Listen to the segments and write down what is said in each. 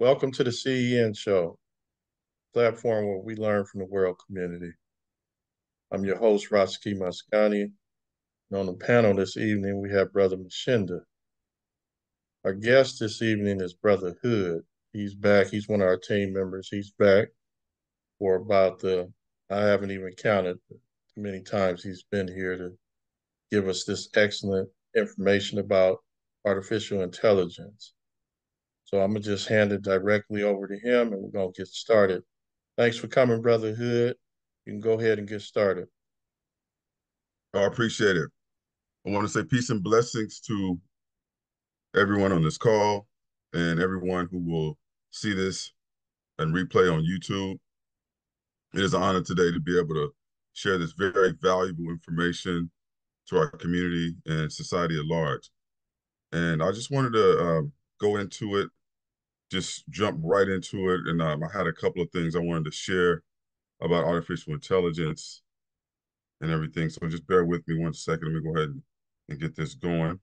Welcome to the CEN Show, platform where we learn from the world community. I'm your host, Raski Mascani. And on the panel this evening, we have Brother Mashinda. Our guest this evening is Brother Hood. He's back. He's one of our team members. He's back for I haven't even counted many times he's been here to give us this excellent information about artificial intelligence. So I'm going to just hand it directly over to him and we're going to get started. Thanks for coming, Brother Hood. You can go ahead and get started. I appreciate it. I want to say peace and blessings to everyone on this call and everyone who will see this and replay on YouTube. It is an honor today to be able to share this very valuable information to our community and society at large. And I just wanted to go into it, just jump right into it. And I had a couple of things I wanted to share about artificial intelligence and everything. So just bear with me 1 second. Let me go ahead and get this going.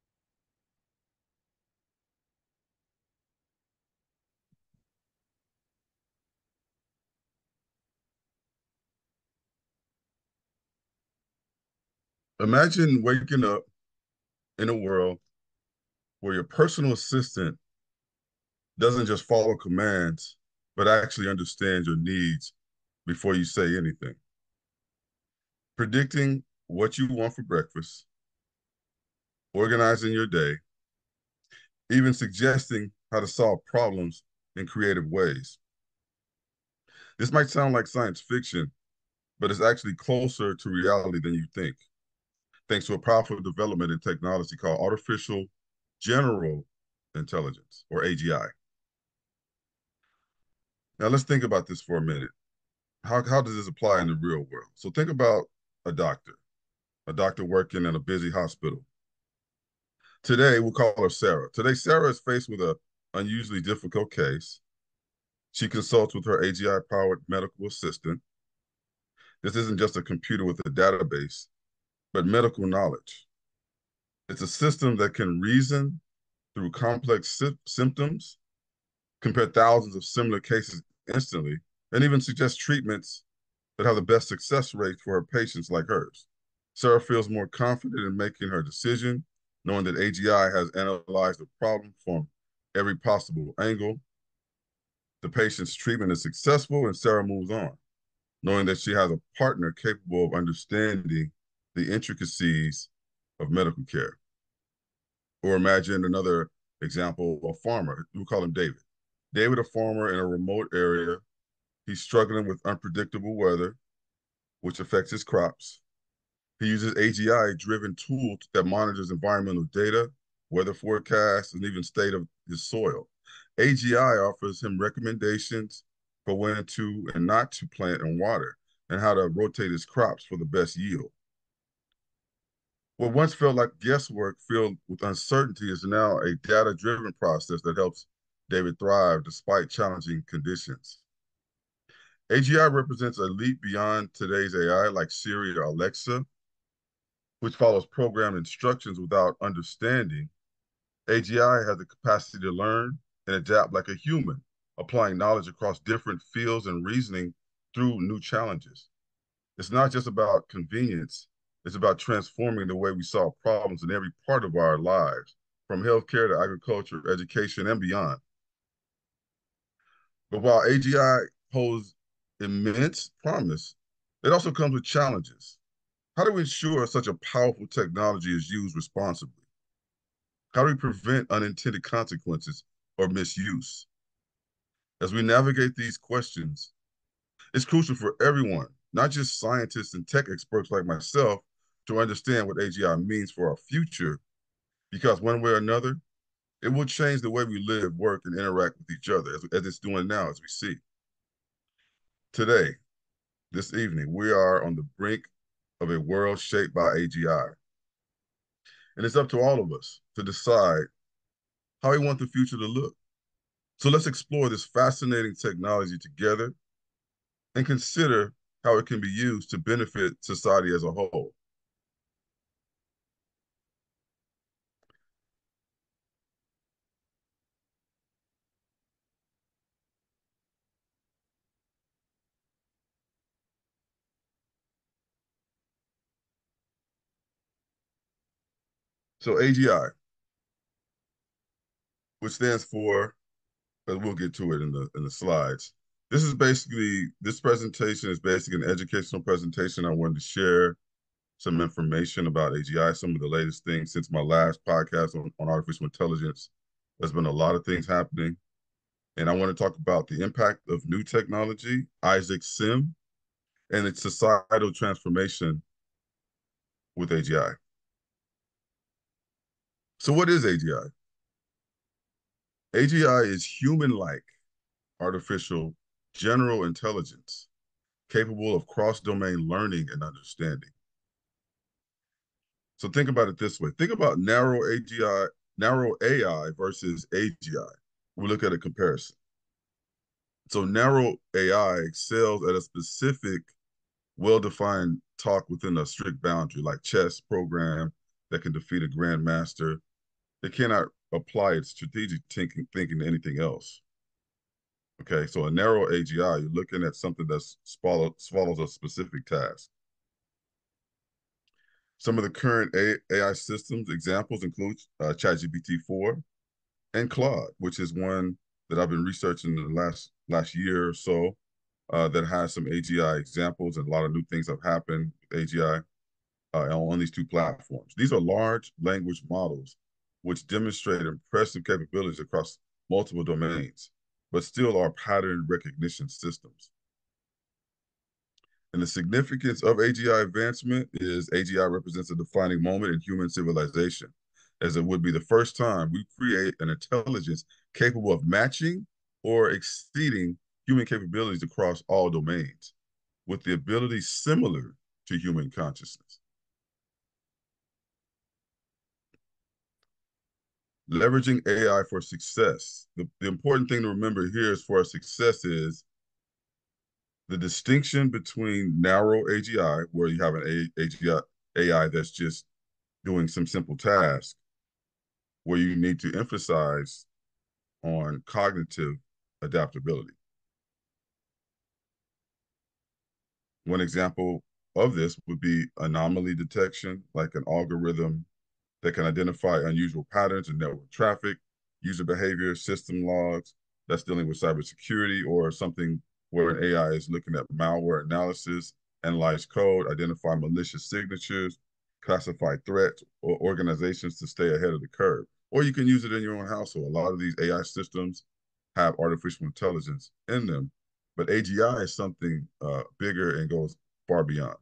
Imagine waking up in a world where your personal assistant doesn't just follow commands, but actually understands your needs before you say anything. Predicting what you want for breakfast, organizing your day, even suggesting how to solve problems in creative ways. This might sound like science fiction, but it's actually closer to reality than you think, thanks to a powerful development in technology called artificial general intelligence, or AGI. Now let's think about this for a minute. How does this apply in the real world? So think about a doctor, a doctor working in a busy hospital. Today, we'll call her Sarah. Today, Sarah is faced with an unusually difficult case. She consults with her AGI-powered medical assistant. This isn't just a computer with a database, but medical knowledge. It's a system that can reason through complex symptoms, compare thousands of similar cases instantly, and even suggest treatments that have the best success rate for her patients like hers. Sarah feels more confident in making her decision, knowing that AGI has analyzed the problem from every possible angle. The patient's treatment is successful, and Sarah moves on, knowing that she has a partner capable of understanding the intricacies of medical care. Or imagine another example, a farmer. We'll call him David. David, a farmer in a remote area, he's struggling with unpredictable weather, which affects his crops. He uses AGI-driven tools that monitors environmental data, weather forecasts, and even state of his soil. AGI offers him recommendations for when to and not to plant and water, and how to rotate his crops for the best yield. What once felt like guesswork filled with uncertainty is now a data-driven process that helps David thrive despite challenging conditions. AGI represents a leap beyond today's AI like Siri or Alexa, which follows programmed instructions without understanding. AGI has the capacity to learn and adapt like a human, applying knowledge across different fields and reasoning through new challenges. It's not just about convenience, it's about transforming the way we solve problems in every part of our lives, from healthcare to agriculture, education, and beyond. But while AGI holds immense promise, it also comes with challenges. How do we ensure such a powerful technology is used responsibly? How do we prevent unintended consequences or misuse? As we navigate these questions, it's crucial for everyone, not just scientists and tech experts like myself, to understand what AGI means for our future, because one way or another, it will change the way we live, work, and interact with each other, as it's doing now, as we see. Today, this evening, we are on the brink of a world shaped by AGI. And it's up to all of us to decide how we want the future to look. So let's explore this fascinating technology together and consider how it can be used to benefit society as a whole. So AGI, which stands for, but we'll get to it in the slides. This presentation is basically an educational presentation. I wanted to share some information about AGI, some of the latest things since my last podcast on artificial intelligence. There's been a lot of things happening. And I want to talk about the impact of new technology, Isaac Sim, and its societal transformation with AGI. So what is AGI? AGI is human-like artificial general intelligence capable of cross-domain learning and understanding. So think about it this way. Think about narrow AI versus AGI. We look at a comparison. So narrow AI excels at a specific, well-defined talk within a strict boundary, like chess program that can defeat a grandmaster. It cannot apply its strategic thinking to anything else. Okay, so a narrow AGI, you're looking at something that follows a specific task. Some of the current AI systems examples include ChatGPT 4 and Claude, which is one that I've been researching in the last year or so, that has some AGI examples, and a lot of new things have happened with AGI on these two platforms. These are large language models which demonstrate impressive capabilities across multiple domains, but still are pattern recognition systems. And the significance of AGI advancement is AGI represents a defining moment in human civilization, as it would be the first time we create an intelligence capable of matching or exceeding human capabilities across all domains, with the ability similar to human consciousness. Leveraging AI for success. The important thing to remember here as far as success is the distinction between narrow AGI, where you have an AGI AI that's just doing some simple task, where you need to emphasize on cognitive adaptability. One example of this would be anomaly detection, like an algorithm that can identify unusual patterns in network traffic, user behavior, system logs, that's dealing with cybersecurity, or something where an AI is looking at malware analysis, analyze code, identify malicious signatures, classify threats or organizations to stay ahead of the curve. Or you can use it in your own household. A lot of these AI systems have artificial intelligence in them, but AGI is something bigger and goes far beyond.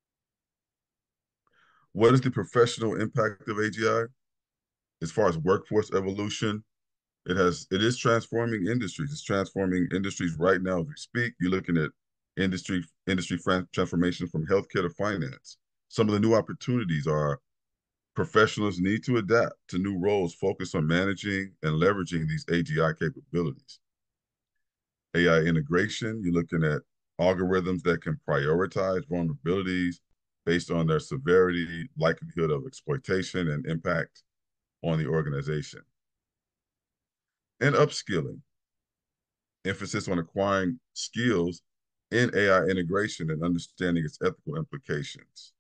What is the professional impact of AGI? As far as workforce evolution, it is transforming industries. It's transforming industries right now as we speak. You're looking at industry transformation from healthcare to finance. Some of the new opportunities are professionals need to adapt to new roles focused on managing and leveraging these AGI capabilities. AI integration, you're looking at algorithms that can prioritize vulnerabilities based on their severity, likelihood of exploitation, and impact on the organization. And upskilling, emphasis on acquiring skills in AI integration and understanding its ethical implications.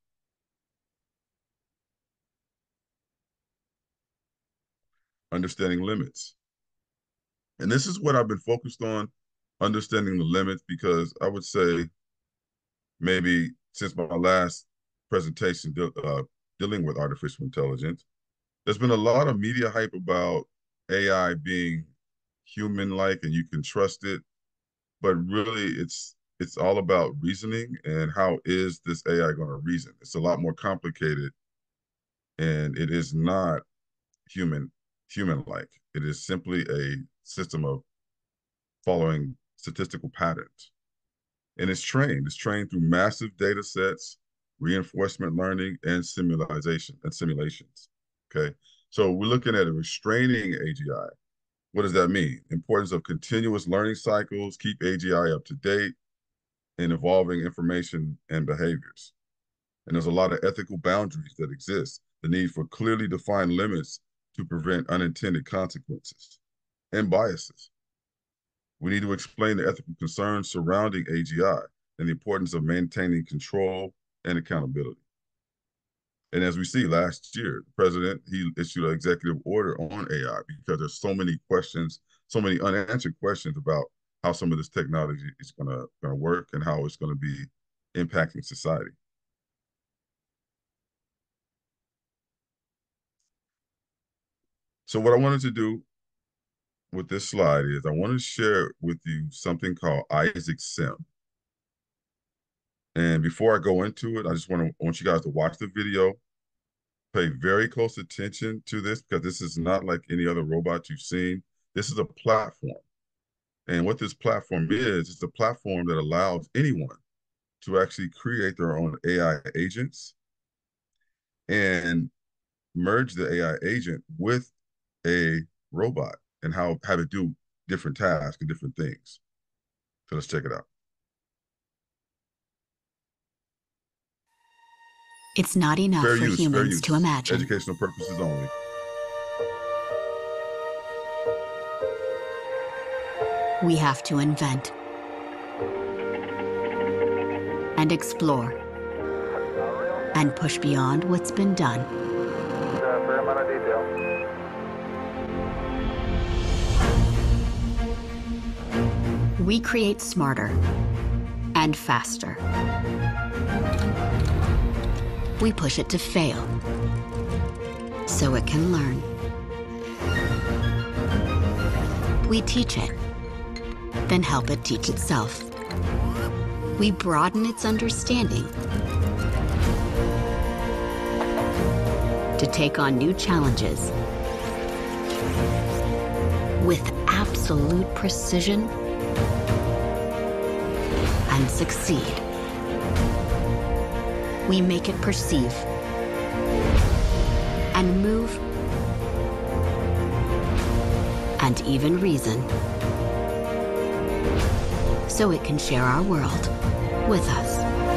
Understanding limits. And this is what I've been focused on, understanding the limits, because I would say maybe since my last presentation dealing with artificial intelligence, there's been a lot of media hype about AI being human-like and you can trust it, but really it's all about reasoning and how is this AI going to reason? It's a lot more complicated, and it is not human-like. It is simply a system of following statistical patterns. And it's trained. It's trained through massive data sets, reinforcement learning, and simulations. Okay. So we're looking at a restraining AGI. What does that mean? Importance of continuous learning cycles, keep AGI up to date in evolving information and behaviors. And there's a lot of ethical boundaries that exist. The need for clearly defined limits to prevent unintended consequences and biases. We need to explain the ethical concerns surrounding AGI and the importance of maintaining control and accountability. And as we see last year, the president, he issued an executive order on AI because there's so many questions, so many unanswered questions about how some of this technology is gonna work and how it's gonna be impacting society. So what I wanted to do with this slide is I want to share with you something called Isaac Sim. And before I go into it, I want you guys to watch the video, pay very close attention to this because this is not like any other robot you've seen. This is a platform. And what this platform is, it's a platform that allows anyone to actually create their own AI agents and merge the AI agent with a robot and how to do different tasks and different things. So let's check it out. It's not enough Fair for use, fair humans use. to imagine. Educational purposes only. We have to invent and explore and push beyond what's been done. A fair amount of detail. We create smarter and faster. We push it to fail so it can learn. We teach it, then help it teach itself. We broaden its understanding to take on new challenges with absolute precision and succeed. We make it perceive and move and even reason so it can share our world with us.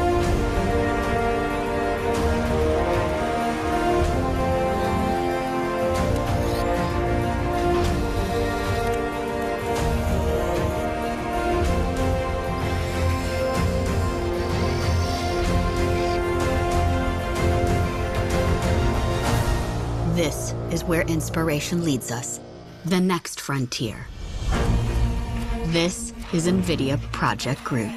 This is where inspiration leads us, the next frontier. This is NVIDIA Project Groot.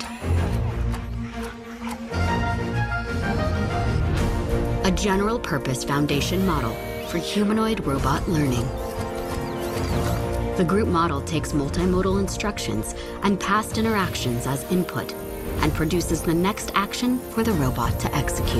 A general-purpose foundation model for humanoid robot learning. The Groot model takes multimodal instructions and past interactions as input and produces the next action for the robot to execute.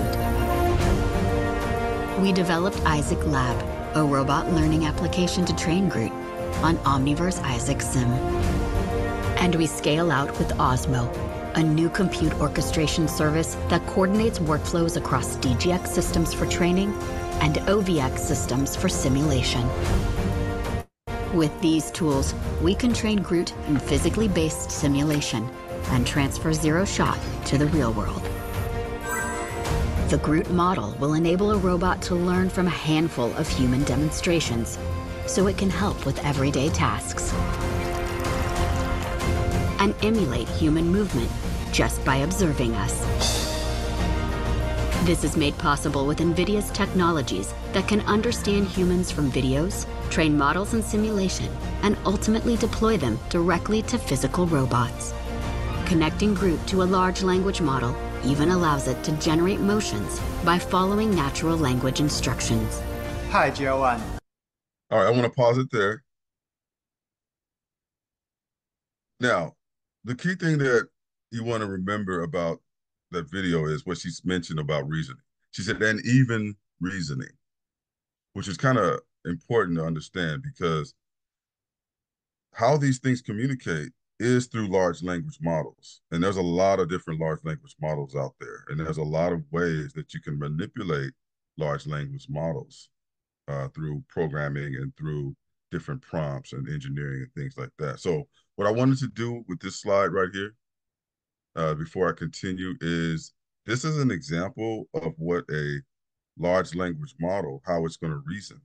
We developed Isaac Lab, a robot learning application to train Groot on Omniverse Isaac Sim. And we scale out with Osmo, a new compute orchestration service that coordinates workflows across DGX systems for training and OVX systems for simulation. With these tools, we can train Groot in physically based simulation and transfer zero shot to the real world. The Groot model will enable a robot to learn from a handful of human demonstrations, so it can help with everyday tasks and emulate human movement just by observing us. This is made possible with NVIDIA's technologies that can understand humans from videos, train models in simulation, and ultimately deploy them directly to physical robots. Connecting Groot to a large language model even allows it to generate motions by following natural language instructions. Hi, Joanne. All right, I want to pause it there. Now, the key thing that you want to remember about that video is what she's mentioned about reasoning. She said, and even reasoning, which is kind of important to understand because how these things communicate is through large language models. And there's a lot of different large language models out there. And there's a lot of ways that you can manipulate large language models through programming and through different prompts and engineering and things like that. So what I wanted to do with this slide right here, before I continue, is this is an example of what a large language model, how it's going to reason.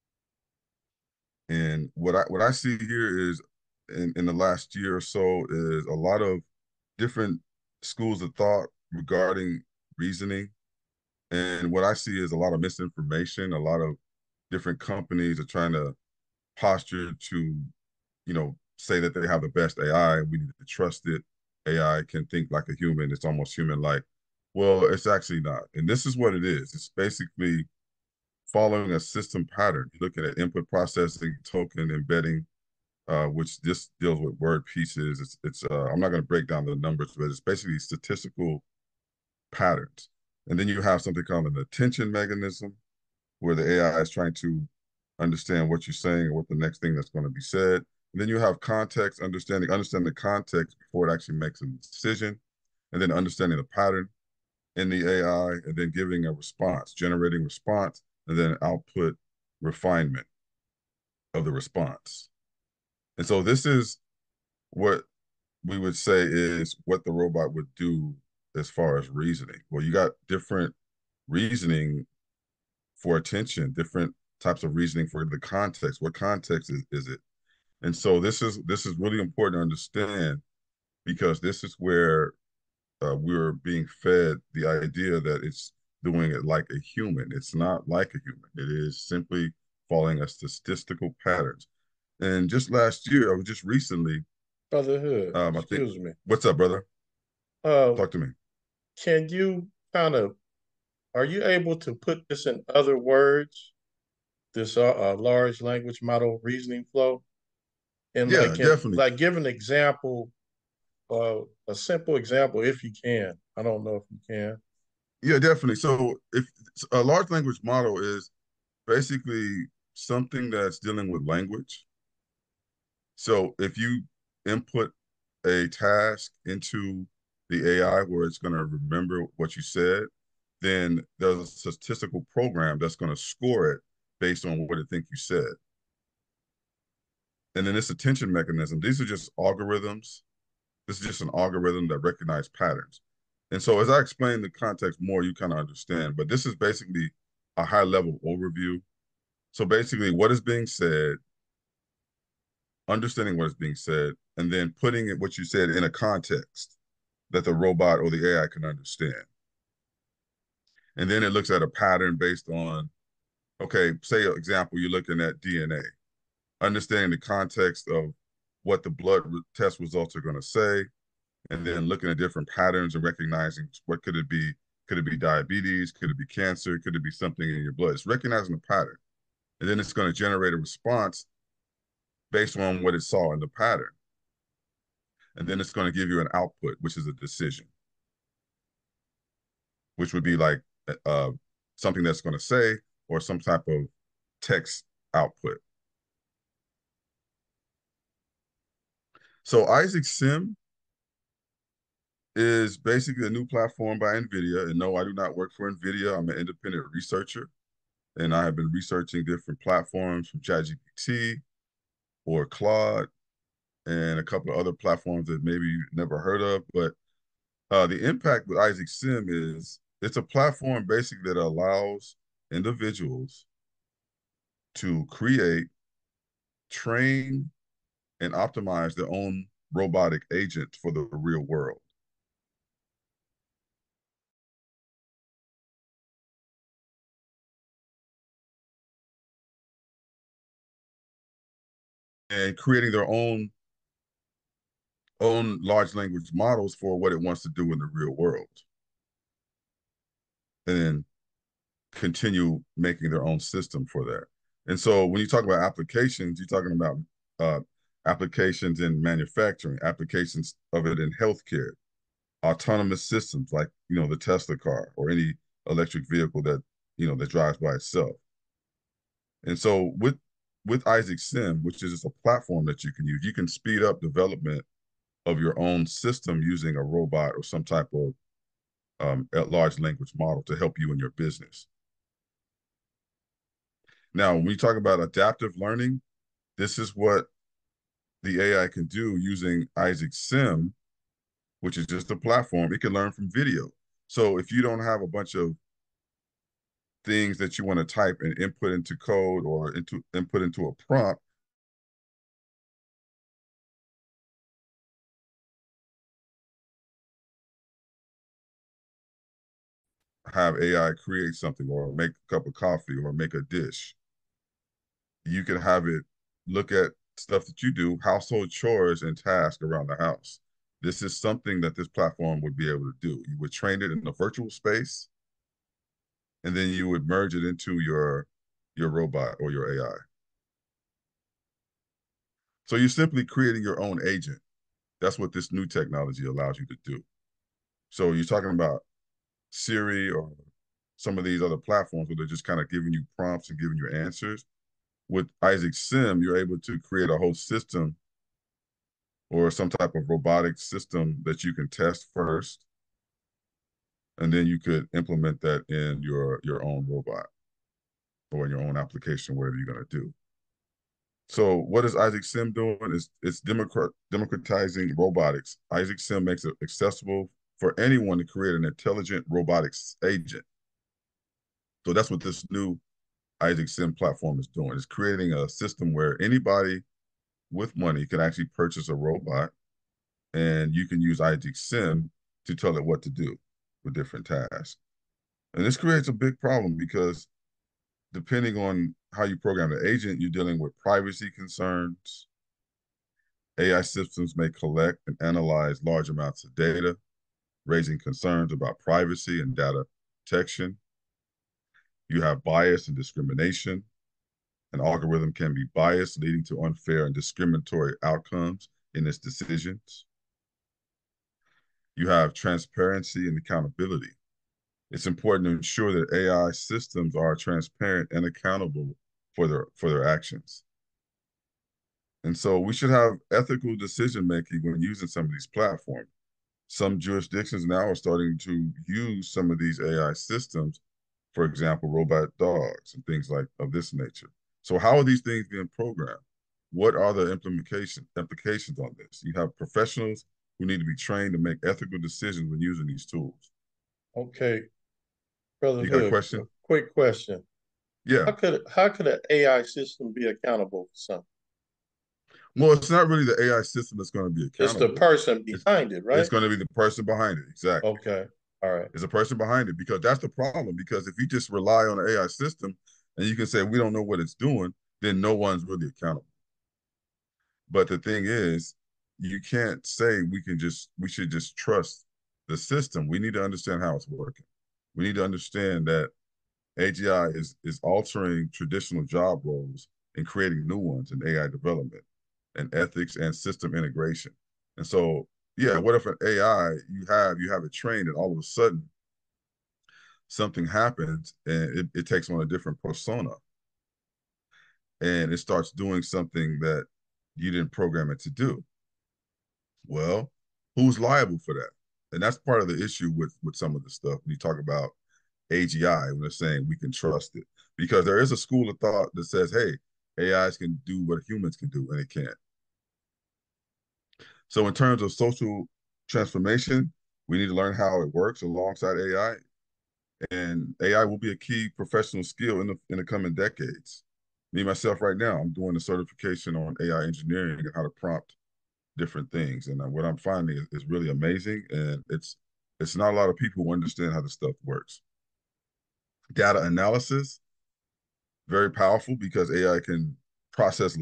And what I see here is in the last year or so is a lot of different schools of thought regarding reasoning And what I see is a lot of misinformation. A lot of different companies are trying to posture to, say that they have the best AI. We need to trust it. AI can think like a human. It's almost human-like. Well, it's actually not. And this is what it is. It's basically following a system pattern. You're looking at input processing, token embedding, which just deals with word pieces. It's I'm not going to break down the numbers, but it's basically statistical patterns. And then you have something called an attention mechanism, where the AI is trying to understand what you're saying and what the next thing that's going to be said. And then you have context, understand the context before it actually makes a decision, and then understanding the pattern in the AI, and then giving a response, generating response, and then output refinement of the response. And so this is what we would say is what the robot would do as far as reasoning. Well, you got different reasoning for attention, different types of reasoning for the context. What context is it? And so this is really important to understand, because this is where we're being fed the idea that it's doing it like a human. It's not like a human. It is simply following a statistical patterns. And just last year, or just recently, Brother Hood, I think, excuse me. what's up, brother? Uh, Talk to me. can you kind of, are you able to put this in other words, this large language model reasoning flow? And Yeah, definitely. like give an example, a simple example if you can. I don't know if you can. Yeah, definitely. So if a large language model is basically something that's dealing with language. So if you input a task into the AI where it's going to remember what you said, then there's a statistical program that's going to score it based on what it think you said. And then this attention mechanism, these are just algorithms. This is just an algorithm that recognizes patterns. And so as I explain the context more, you kind of understand. But this is basically a high level overview. So basically what is being said, understanding what is being said, and then putting it what you said in a context that the robot or the AI can understand. And then it looks at a pattern based on, okay, say, for example, you're looking at DNA, understanding the context of what the blood test results are going to say, and then looking at different patterns and recognizing what could it be. Could it be diabetes? Could it be cancer? Could it be something in your blood? It's recognizing the pattern. And then it's going to generate a response based on what it saw in the pattern. And then it's going to give you an output, which is a decision, which would be like something that's going to say, or some type of text output. So Isaac Sim is basically a new platform by NVIDIA. And no, I do not work for NVIDIA. I'm an independent researcher, and I have been researching different platforms from ChatGPT or Claude and a couple of other platforms that maybe you've never heard of. But the impact with Isaac Sim is it's a platform basically that allows individuals to create, train, and optimize their own robotic agents for the real world. And creating their own large language models for what it wants to do in the real world. And then continue making their own system for that. And so when you talk about applications, you're talking about applications in manufacturing, applications of it in healthcare, autonomous systems like, the Tesla car or any electric vehicle that, that drives by itself. And so with Isaac Sim, which is just a platform that you can use, you can speed up development of your own system using a robot or some type of a large language model to help you in your business. Now, when we talk about adaptive learning, this is what the AI can do using Isaac Sim, which is just a platform. It can learn from video. So if you don't have a bunch of things that you want to type and input into code or input into a prompt, have AI create something or make a cup of coffee or make a dish. You can have it look at stuff that you do, household chores and tasks around the house. This is something that this platform would be able to do. You would train it in a virtual space, and then you would merge it into your robot or your AI. So you're simply creating your own agent. That's what this new technology allows you to do. So you're talking about Siri or some of these other platforms where they're just kind of giving you prompts and giving you answers. With Isaac Sim, you're able to create a whole system or some type of robotic system that you can test first, and then you could implement that in your own robot or in your own application, whatever you're going to do. So what is Isaac Sim doing? It's democratizing robotics. Isaac Sim makes it accessible for anyone to create an intelligent robotics agent. So that's what this new Isaac Sim platform is doing. It's creating a system where anybody with money can actually purchase a robot, and you can use Isaac Sim to tell it what to do with different tasks. And this creates a big problem because depending on how you program the agent, you're dealing with privacy concerns. AI systems may collect and analyze large amounts of data, raising concerns about privacy and data protection. You have bias and discrimination. An algorithm can be biased, leading to unfair and discriminatory outcomes in its decisions. You have transparency and accountability. It's important to ensure that AI systems are transparent and accountable for their actions. And so we should have ethical decision making when using some of these platforms. Some jurisdictions now are starting to use some of these AI systems, for example, robot dogs and things like of this nature. So how are these things being programmed? What are the implications on this? You have professionals who need to be trained to make ethical decisions when using these tools. Okay, Brother You got a Hood, a question? quick question. Yeah. How could an AI system be accountable for something? Well, it's not really the AI system that's going to be It's the accountable. person It's behind it, it's right? going to be the person behind it. Exactly. Okay. All right. It's a person behind it because that's the problem. Because if you just rely on an AI system and you can say we don't know what it's doing, then no one's really accountable. But the thing is, you can't say we should just trust the system. We need to understand how it's working. We need to understand that AGI is altering traditional job roles and creating new ones in AI development and ethics and system integration. And so, yeah, what if an AI you have it trained and all of a sudden something happens and it takes on a different persona and it starts doing something that you didn't program it to do? Well, who's liable for that? And that's part of the issue with some of the stuff when you talk about AGI, when they're saying we can trust it. Because there is a school of thought that says, hey, AIs can do what humans can do, and it can't. So in terms of social transformation, we need to learn how it works alongside AI. And AI will be a key professional skill in the coming decades. Me, myself, right now, I'm doing a certification on AI engineering and how to prompt different things. And what I'm finding is really amazing. And it's not a lot of people who understand how this stuff works. Data analysis, very powerful because AI can process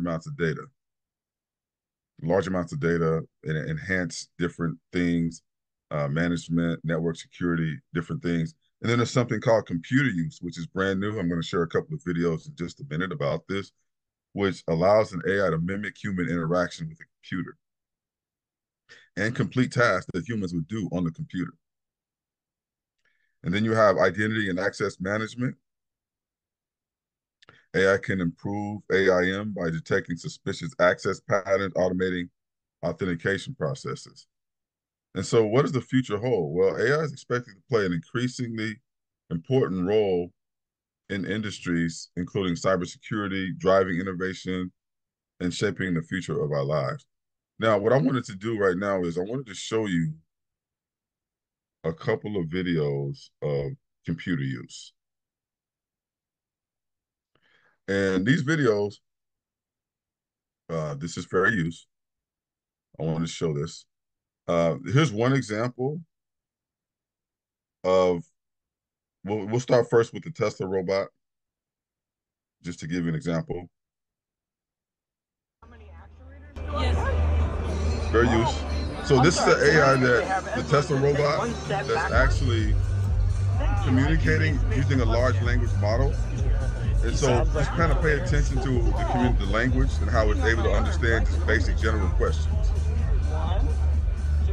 large amounts of data and enhance different things, management, network security, different things. And then there's something called computer use, which is brand new. I'm going to share a couple of videos in just a minute about this, which allows an AI to mimic human interaction with a computer and complete tasks that humans would do on the computer. And then you have identity and access management. AI can improve AIM by detecting suspicious access patterns, automating authentication processes. And so what does the future hold? Well, AI is expected to play an increasingly important role in industries, including cybersecurity, driving innovation, and shaping the future of our lives. Now, what I wanted to do right now is I wanted to show you a couple of videos of computer use. And these videos, this is fair use. I want to show this. Here's one example of We'll start first with the Tesla robot, just to give you an example. Fair use. So this is the AI that the Tesla robot that's actually communicating using a large language model. And so just kind of pay attention to the language and how it's able to understand just basic general questions. 1, 2,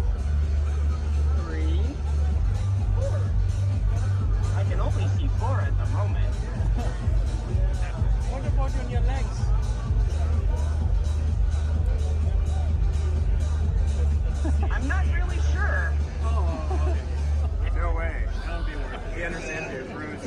3, 4. I can only see 4 at the moment. What about on your legs? I'm not really sure. Oh, okay. No way. That'll be worth it. He understands your bruise.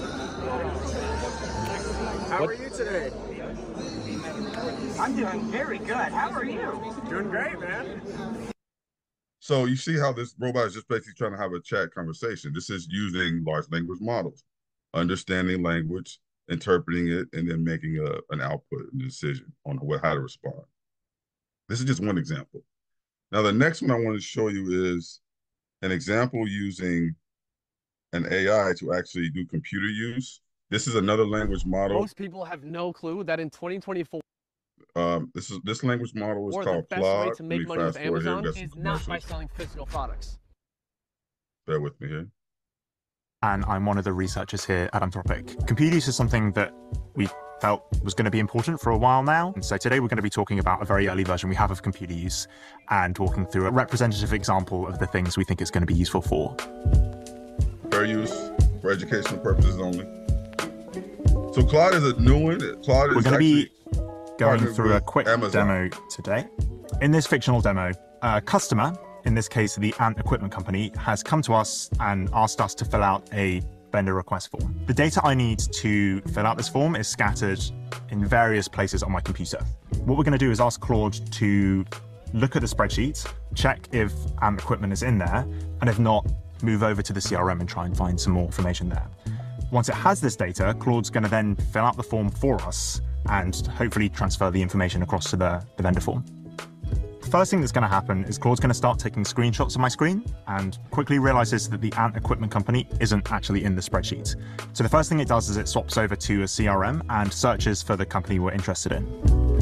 How are you today? I'm doing very good. How are you? Doing great, man. So you see how this robot is just basically trying to have a chat conversation. This is using large language models, understanding language, interpreting it, and then making an output and decision on how to respond. This is just one example. Now, the next one I want to show you is an example using an AI to actually do computer use. This is another language model. Most people have no clue that in 2024, this language model is the called best Claude. way to make money with Amazon is not by commercials. selling physical products. Bear with me here. And I'm one of the researchers here at Anthropic. Computer use is something that we felt was going to be important for a while now. And so today we're going to be talking about a very early version we have of computer use and walking through a representative example of the things we think it's going to be useful for. Fair use for educational purposes only. So Claude is a new one. Claude is We're going to be going partnered through a with quick Amazon. demo today. In this fictional demo, a customer, in this case the Ant Equipment Company, has come to us and asked us to fill out a vendor request form. The data I need to fill out this form is scattered in various places on my computer. What we're going to do is ask Claude to look at the spreadsheet, check if Ant Equipment is in there, and if not, move over to the CRM and try and find some more information there. Once it has this data, Claude's going to then fill out the form for us and hopefully transfer the information across to the vendor form. The first thing that's going to happen is Claude's going to start taking screenshots of my screen and quickly realizes that the Ant Equipment Company isn't actually in the spreadsheet. So the first thing it does is it swaps over to a CRM and searches for the company we're interested in.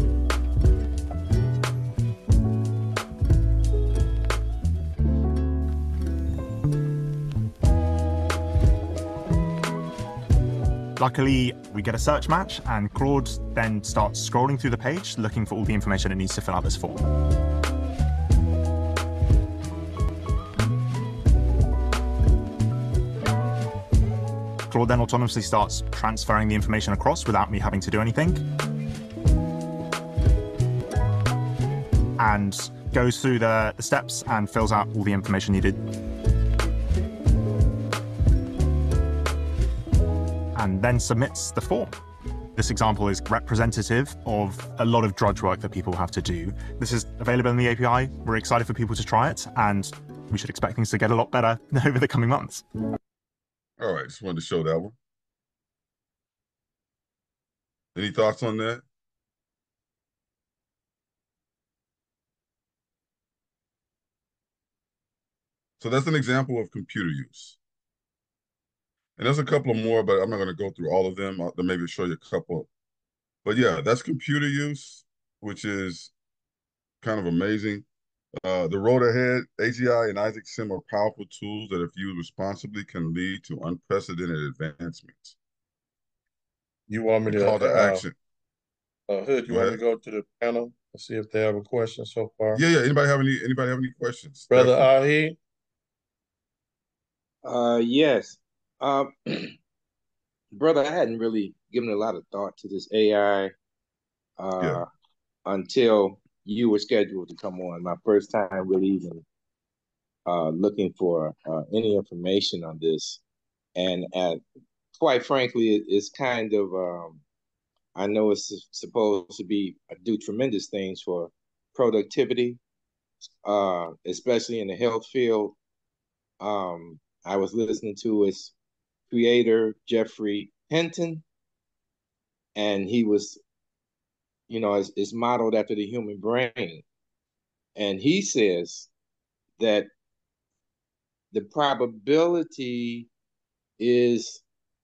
Luckily, we get a search match, and Claude then starts scrolling through the page, looking for all the information it needs to fill out this form. Claude then autonomously starts transferring the information across without me having to do anything. And goes through the steps and fills out all the information needed. And then submits the form. This example is representative of a lot of drudge work that people have to do. This is available in the API. We're excited for people to try it, and we should expect things to get a lot better over the coming months. All right, just wanted to show that one. Any thoughts on that? So that's an example of computer use. And there's a couple of more, but I'm not going to go through all of them. I'll maybe show you a couple. But yeah, that's computer use, which is kind of amazing. The road ahead, AGI and Isaac Sim are powerful tools that, if used responsibly, can lead to unprecedented advancements. You want me to Call to action. Hood, you want me to go to the panel and see if they have a question so far? Yeah. Anybody have any questions? Brother Ahi? Yes. Brother, I hadn't really given a lot of thought to this AI until you were scheduled to come on. My first time really even looking for any information on this. And quite frankly, it's kind of, I know it's supposed to do tremendous things for productivity, especially in the health field. I was listening to its creator, Jeffrey Hinton, and he was, is modeled after the human brain. And he says that the probability is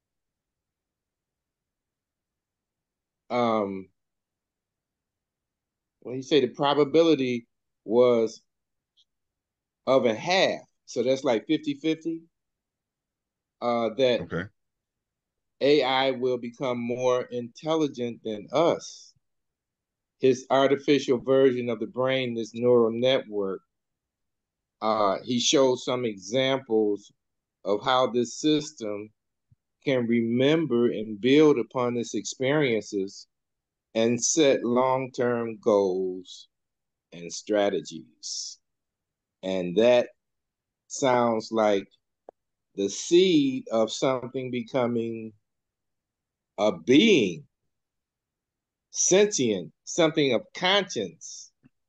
when you say the probability was of a half, so that's like 50-50, that Okay. AI will become more intelligent than us. His artificial version of the brain, this neural network, he showed some examples of how this system can remember and build upon its experiences and set long-term goals and strategies. And that sounds like the seed of something becoming a being, sentient, something of conscience,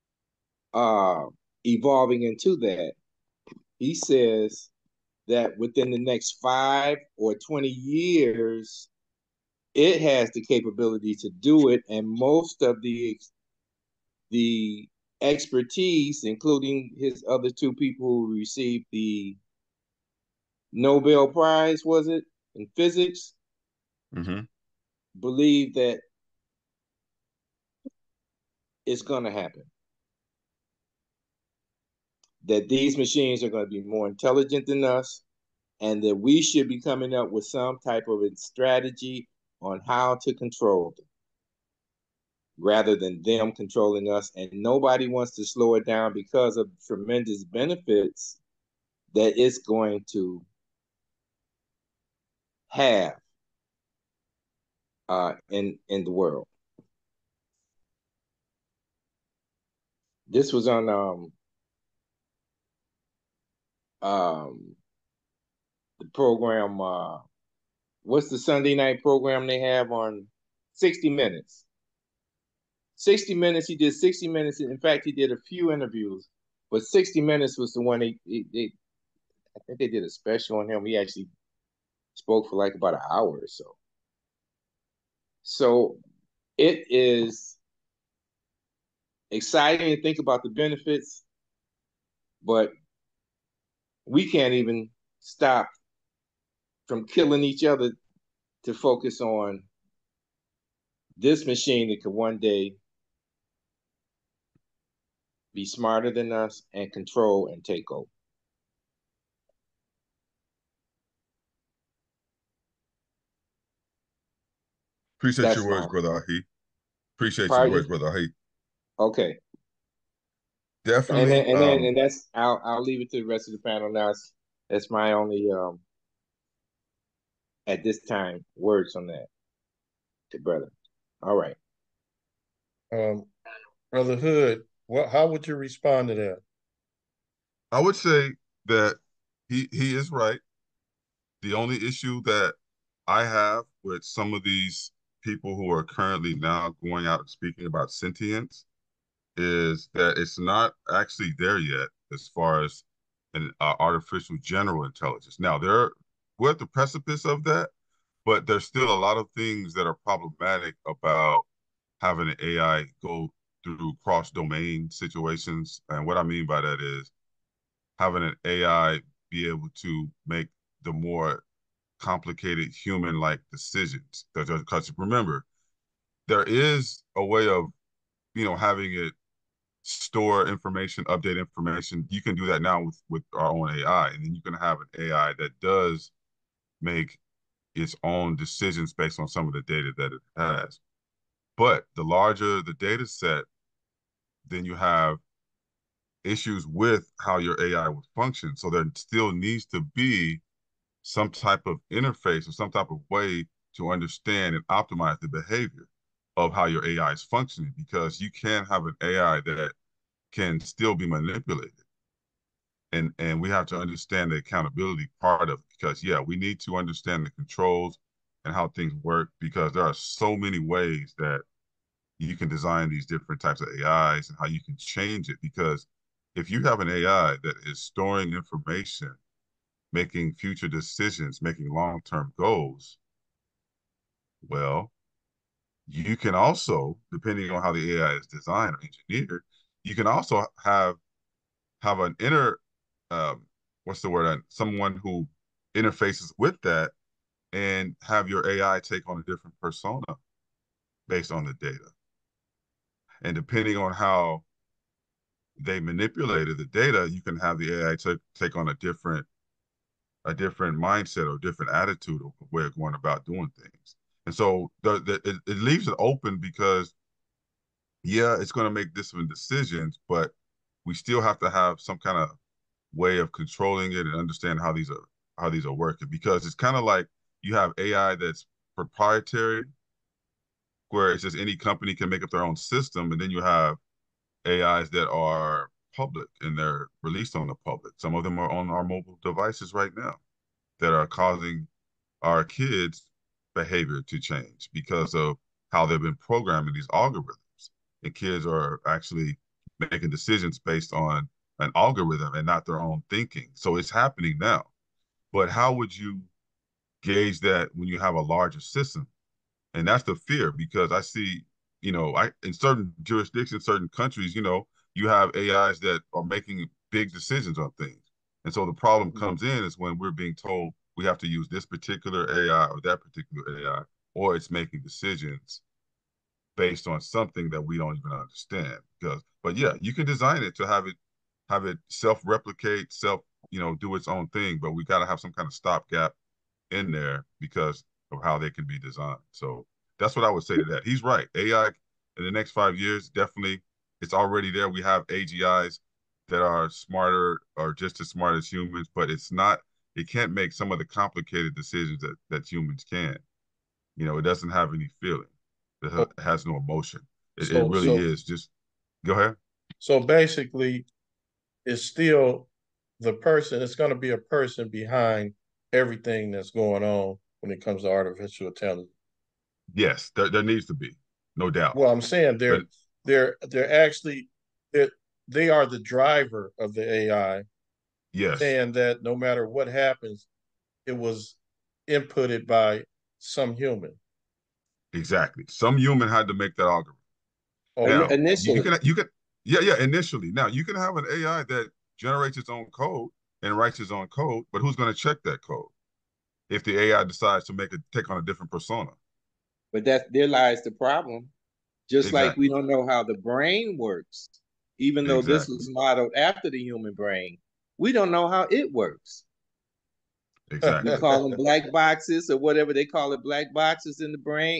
evolving into that. He says that within the next 5 or 20 years, it has the capability to do it, and most of the expertise, including his other two people who received the Nobel Prize, was it, in physics, believe that it's going to happen. That these machines are going to be more intelligent than us, and that we should be coming up with some type of a strategy on how to control them, rather than them controlling us. And nobody wants to slow it down because of tremendous benefits that it's going to have in the world. This was on the program. What's the Sunday night program they have on 60 Minutes? 60 Minutes. He did 60 Minutes. In fact, he did a few interviews, but 60 Minutes was the one I think they did a special on him. He actually spoke for like about an hour or so. So it is exciting to think about the benefits, but we can't even stop from killing each other to focus on this machine that could one day be smarter than us and control and take over. Appreciate your words, brother Ahi. Appreciate your words, brother Ahi. Okay. Definitely. And that's I'll leave it to the rest of the panel now. That's my only at this time words on that, to brother. All right. Brother Hood, how would you respond to that? I would say that he is right. The only issue that I have with some of these people who are currently now going out and speaking about sentience is that it's not actually there yet as far as an artificial general intelligence. Now, we're at the precipice of that, but there's still a lot of things that are problematic about having an AI go through cross-domain situations. And what I mean by that is having an AI be able to make the more complicated human-like decisions. Because remember, there is a way of, having it store information, update information. You can do that now with our own AI, and then you can have an AI that does make its own decisions based on some of the data that it has. But the larger the data set, then you have issues with how your AI would function. So there still needs to be some type of interface or some type of way to understand and optimize the behavior of how your AI is functioning, because you can have an AI that can still be manipulated. And we have to understand the accountability part of it, because we need to understand the controls and how things work, because there are so many ways that you can design these different types of AIs and how you can change it. Because if you have an AI that is storing information, making future decisions, making long-term goals, well, you can also, depending on how the AI is designed or engineered, you can also have an inner, someone who interfaces with that and have your AI take on a different persona based on the data. And depending on how they manipulated the data, you can have the AI take on a different mindset or different attitude or way of going about doing things. And so it leaves it open because, yeah, it's going to make different decisions, but we still have to have some kind of way of controlling it and understand how these are working. Because it's kind of like you have AI that's proprietary, where it's just any company can make up their own system, and then you have AIs that are public and they're released on the public. Some of them are on our mobile devices right now that are causing our kids' behavior to change because of how they've been programming these algorithms. And kids are actually making decisions based on an algorithm and not their own thinking. So it's happening now. But how would you gauge that when you have a larger system? And that's the fear, because I see, in certain jurisdictions, certain countries, you have AIs that are making big decisions on things. And so the problem comes in is when we're being told we have to use this particular AI or that particular AI, or it's making decisions based on something that we don't even understand. But yeah, you can design it to have it self-replicate, do its own thing, but we got to have some kind of stopgap in there because of how they can be designed. So that's what I would say to that. He's right. AI in the next 5 years, definitely, it's already there. We have AGIs that are smarter or just as smart as humans, but it can't make some of the complicated decisions that humans can. It doesn't have any feeling. It has no emotion. It really is just, go ahead. So basically, it's still it's going to be a person behind everything that's going on when it comes to artificial intelligence. Yes, there needs to be, no doubt. Well, I'm saying they're actually they are the driver of the AI. Yes. Saying that no matter what happens, it was inputted by some human. Exactly. Some human had to make that algorithm. Now, initially. Initially. Now, you can have an AI that generates its own code and writes its own code, but who's going to check that code if the AI decides to take on a different persona? But there lies the problem. Just like we don't know how the brain works, even though this was modeled after the human brain, we don't know how it works. Exactly. We call them black boxes or whatever they call it, black boxes in the brain,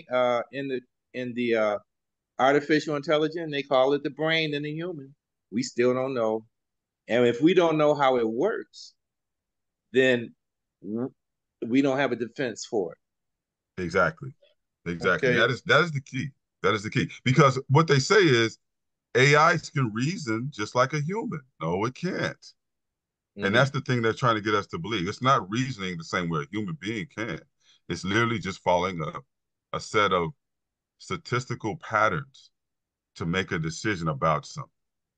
in the artificial intelligence. They call it the brain in the human. We still don't know. And if we don't know how it works, then we don't have a defense for it. Exactly. Okay. That is the key. That is the key. Because what they say is AIs can reason just like a human. No, it can't. And that's the thing they're trying to get us to believe. It's not reasoning the same way a human being can. It's literally just following a set of statistical patterns to make a decision about something.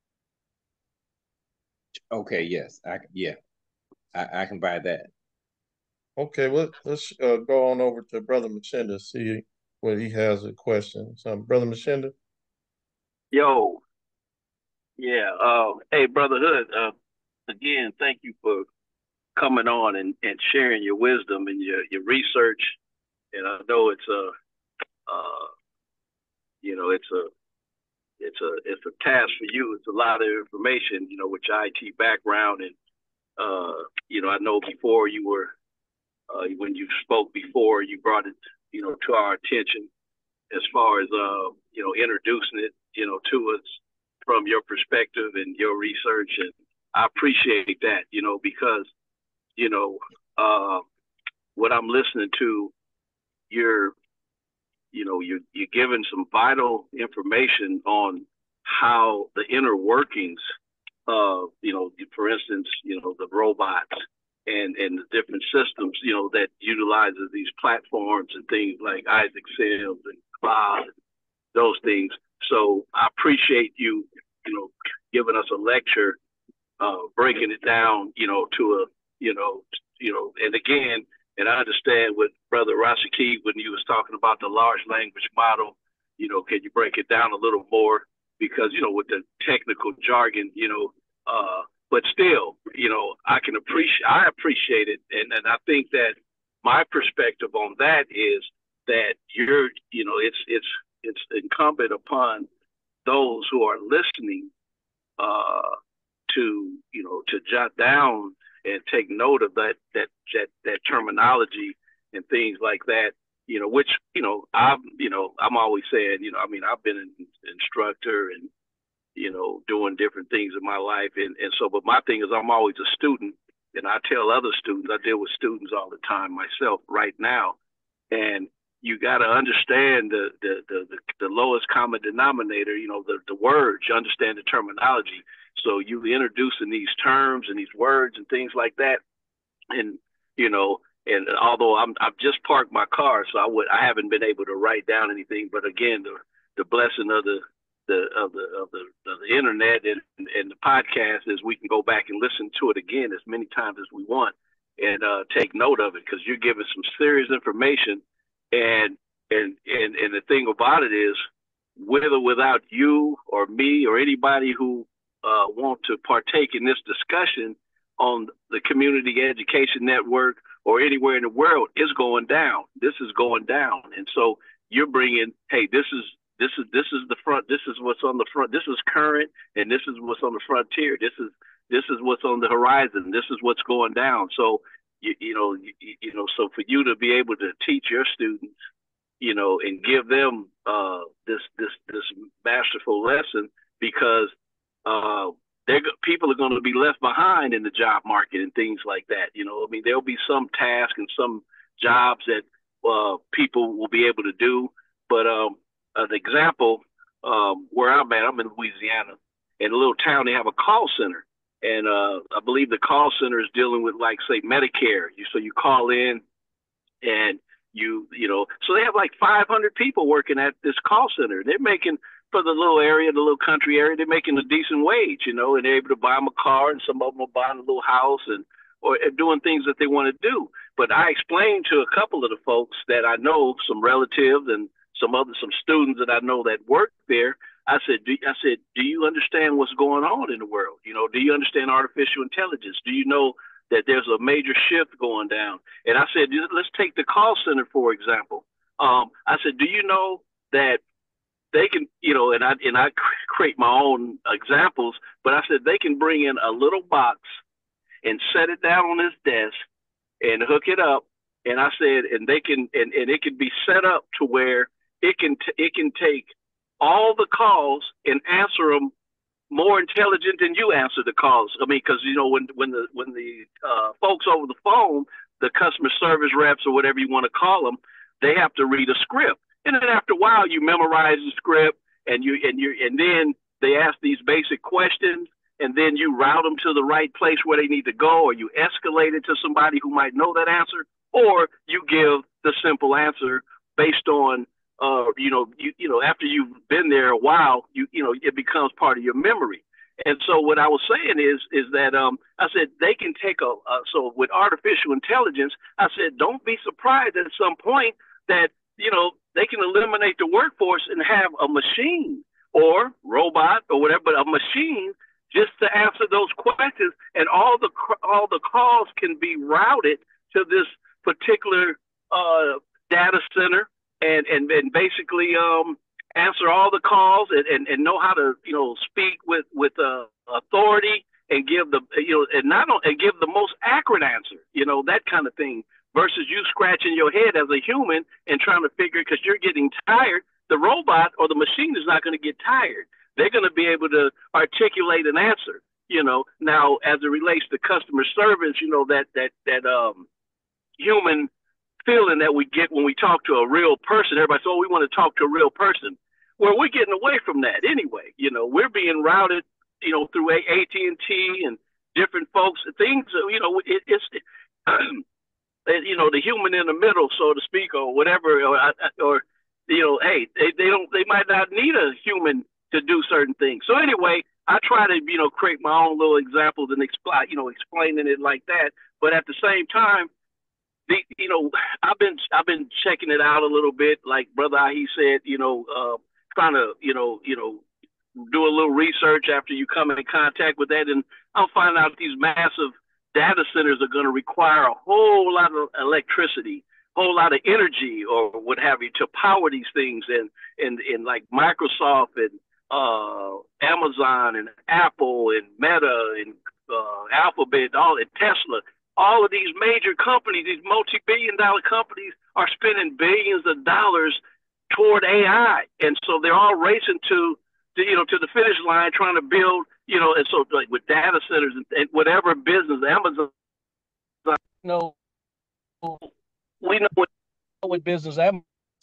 Okay, yes. I can buy that. Okay, well, let's go on over to Brother Machinda, see what he has a question. So, Brother Machinda? Yo. Yeah. Hey, Brother Hood, again, thank you for coming on and sharing your wisdom and your research. And I know it's a task for you. It's a lot of information, with your IT background. And, I know before you were, when you spoke before, you brought it, to our attention as far as, introducing it, to us from your perspective and your research. And I appreciate that, because, what I'm listening to, you're giving some vital information on how the inner workings of, for instance, the robots and the different systems, that utilizes these platforms and things like Isaac Sims and Cloud, and those things. So I appreciate you, giving us a lecture, breaking it down, to and again, and I understand what Brother Rashaki, when he was talking about the large language model, can you break it down a little more? Because, with the technical jargon, but still, I appreciate it. And I think that my perspective on that is that it's incumbent upon those who are listening to jot down and take note of that terminology and things like that, which, I'm always saying, I've been an instructor and, doing different things in my life. And so, but my thing is I'm always a student, and I tell other students, I deal with students all the time myself right now. And you got to understand the lowest common denominator, the words, you understand the terminology. So you introducing these terms and these words and things like that. And, and although I've just parked my car, so I haven't been able to write down anything, but again, the blessing of the internet and the podcast is we can go back and listen to it again as many times as we want and take note of it, because you're giving some serious information. And the thing about it is, with or without you or me or anybody who want to partake in this discussion on the Community Education Network or anywhere in the world, is going down. This is going down. And so you're bringing, hey, this is the front. This is what's on the front. This is current, and this is what's on the frontier. This is what's on the horizon. This is what's going down. So so for you to be able to teach your students, and give them this masterful lesson, because people are going to be left behind in the job market and things like that. There'll be some tasks and some jobs that people will be able to do. But an example, where I'm at, I'm in Louisiana. In a little town, they have a call center. And I believe the call center is dealing with, like, say, Medicare. So you call in and so they have like 500 people working at this call center. They're making, for the little area, the little country area, they're making a decent wage, and they're able to buy them a car, and some of them are buying a little house or doing things that they want to do. But I explained to a couple of the folks that I know, some relatives and some students that I know that work there. I said, do you understand what's going on in the world? Do you understand artificial intelligence? Do you know that there's a major shift going down? And I said, let's take the call center, for example. I said, do you know that they can, and I create my own examples, but I said they can bring in a little box and set it down on his desk and hook it up. And I said, and they can, and it can be set up to where it can take all the calls and answer them more intelligent than you answer the calls. Because when the folks over the phone, the customer service reps or whatever you want to call them, they have to read a script, and then after a while you memorize the script, and then they ask these basic questions, and then you route them to the right place where they need to go, or you escalate it to somebody who might know that answer, or you give the simple answer based on after you've been there a while, it becomes part of your memory. And so what I was saying is that I said they can take so with artificial intelligence, I said don't be surprised at some point that they can eliminate the workforce and have a machine or robot or whatever, but a machine just to answer those questions, and all the calls can be routed to this particular data center. And basically answer all the calls and know how to speak with authority and give give the most accurate answer, that kind of thing, versus you scratching your head as a human and trying to figure it, because you're getting tired. The robot or the machine is not going to get tired. They're going to be able to articulate an answer. Now as it relates to customer service, that human feeling that we get when we talk to a real person. Everybody says, we want to talk to a real person. Well, we're getting away from that anyway. We're being routed, through AT&T and different folks. Things, it's the human in the middle, so to speak, or whatever, or hey, they might not need a human to do certain things. So anyway, I try to, create my own little examples and explaining it like that. But at the same time, I've been checking it out a little bit, like Brother Ahi said, trying to, do a little research after you come in contact with that, and I'm finding out these massive data centers are going to require a whole lot of electricity, whole lot of energy, or what have you, to power these things. And like Microsoft and Amazon and Apple and Meta and Alphabet, and Tesla, all of these major companies, these multi-billion-dollar companies, are spending billions of dollars toward AI, and so they're all racing to the finish line, trying to build, and so like with data centers and whatever business, Amazon, we know what business Amazon.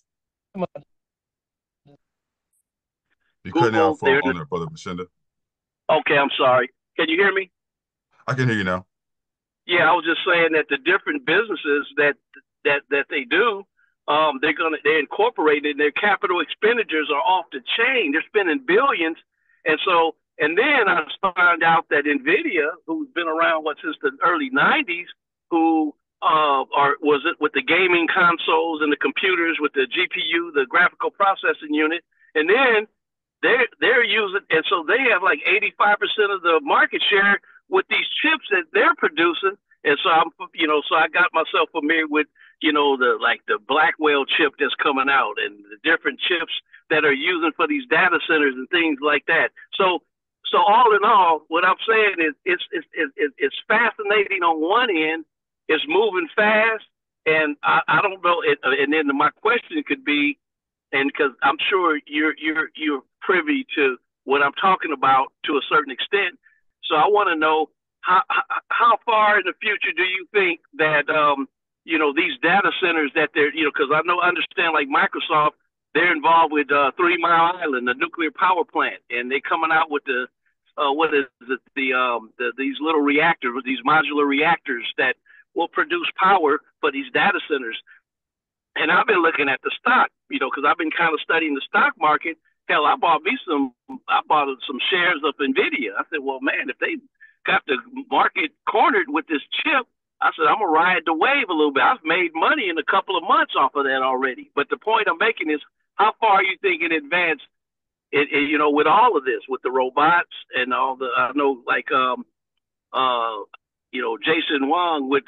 You cutting out for on there, Brother Machinda. Okay, I'm sorry. Can you hear me? I can hear you now. Yeah, I was just saying that the different businesses that they do, they're incorporated. Their capital expenditures are off the chain. They're spending billions, and then I found out that NVIDIA, who's been around since the early '90s, who was it with the gaming consoles and the computers with the GPU, the graphical processing unit, and then they're using, and so they have like 85% of the market share with these chips that they're producing. And so so I got myself familiar with, the Blackwell chip that's coming out and the different chips that are using for these data centers and things like that. So all in all, what I'm saying is it's fascinating on one end, it's moving fast, and I don't know. And then my question could be, and because I'm sure you're privy to what I'm talking about to a certain extent, so I want to know how far in the future do you think that these data centers that they're because I understand like Microsoft, they're involved with 3 Mile Island, the nuclear power plant, and they're coming out with the these little reactors, these modular reactors that will produce power for these data centers. And I've been looking at the stock, because I've been kind of studying the stock market. Hell, I bought some shares of NVIDIA. I said, well, man, if they got the market cornered with this chip, I said, I'm going to ride the wave a little bit. I've made money in a couple of months off of that already. But the point I'm making is, how far you think in advance, with all of this, with the robots and all the, I know, like, Jason Wong with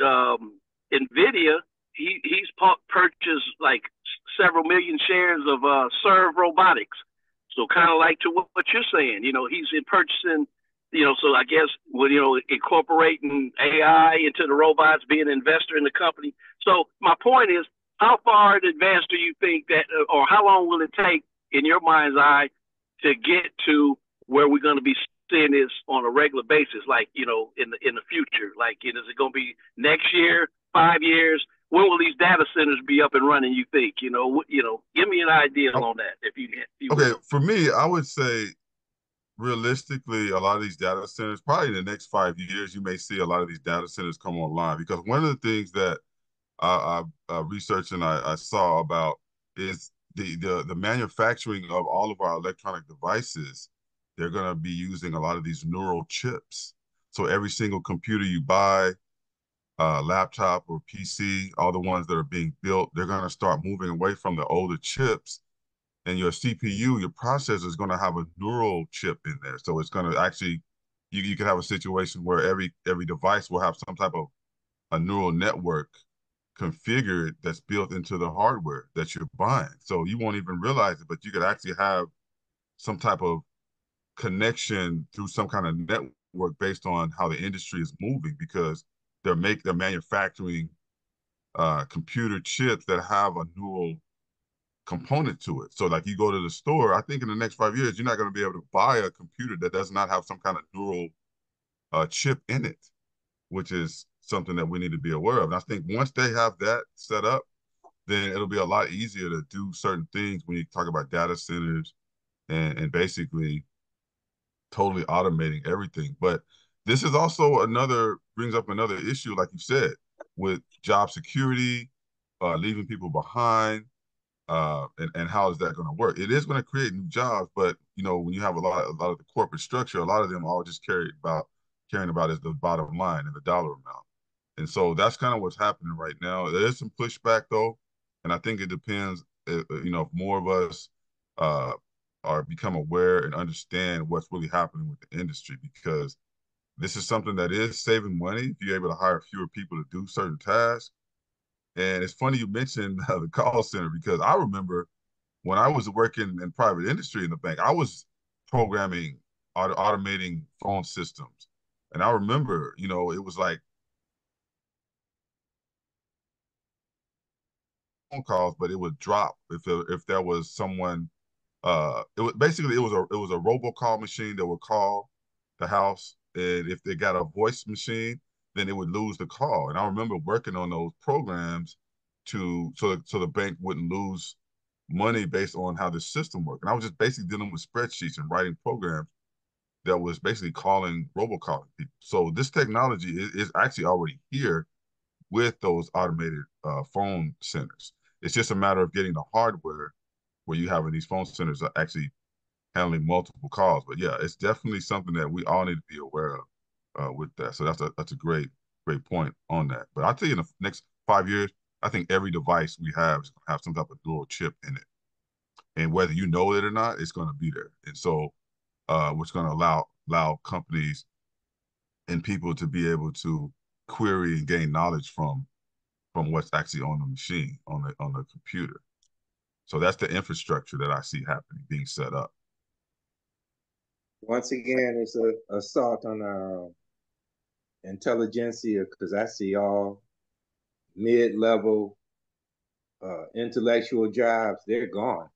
NVIDIA, he's purchased like several million shares of Serve Robotics. So kind of like to what you're saying, he's in purchasing, so I guess, incorporating AI into the robots, being an investor in the company. So my point is, how far in advance do you think that, or how long will it take in your mind's eye to get to where we're going to be seeing this on a regular basis, like, in the future? Like, is it going to be next year, 5 years? When will these data centers be up and running, you think? Give me an idea on that, if you okay, will. For me, I would say, realistically, a lot of these data centers, probably in the next 5 years, you may see a lot of these data centers come online. Because one of the things that I researched and I saw about is the manufacturing of all of our electronic devices. They're going to be using a lot of these neural chips. So every single computer you buy, laptop or PC, all the ones that are being built, they're going to start moving away from the older chips. And your CPU, your processor, is going to have a neural chip in there. So it's going to actually, you can have a situation where every device will have some type of a neural network configured that's built into the hardware that you're buying. So you won't even realize it, but you could actually have some type of connection through some kind of network based on how the industry is moving, because they're manufacturing computer chips that have a neural component to it. So like you go to the store, I think in the next 5 years, you're not going to be able to buy a computer that does not have some kind of neural chip in it, which is something that we need to be aware of. And I think once they have that set up, then it'll be a lot easier to do certain things when you talk about data centers and basically totally automating everything. But this is also brings up another issue, like you said, with job security, leaving people behind, and how is that going to work? It is going to create new jobs, but when you have a lot of the corporate structure, a lot of them all just caring about is the bottom line and the dollar amount. And so that's kind of what's happening right now. There is some pushback though, and I think it depends. If more of us or become aware and understand what's really happening with the industry, because this is something that is saving money if you're able to hire fewer people to do certain tasks. And it's funny you mentioned the call center, because I remember when I was working in private industry in the bank, I was programming, automating phone systems. And I remember, you know, it was like phone calls, but it would drop if there was someone. It was basically it was a robocall machine that would call the house, and if they got a voice machine, then it would lose the call. And I remember working on those programs so the bank wouldn't lose money based on how the system worked. And I was just basically dealing with spreadsheets and writing programs that was basically calling robocalling people. So this technology is actually already here with those automated phone centers. It's just a matter of getting the hardware where you having these phone centers are actually handling multiple calls. But yeah, it's definitely something that we all need to be aware of with that. So that's a great point on that. But I'll tell you, in the next 5 years, I think every device we have is going to have some type of dual chip in it, and whether you know it or not, it's going to be there. And so, which going to allow companies and people to be able to query and gain knowledge from what's actually on the machine, on the computer. So that's the infrastructure that I see happening, being set up. Once again, it's a assault on our intelligentsia, because I see all mid-level intellectual jobs, they're gone.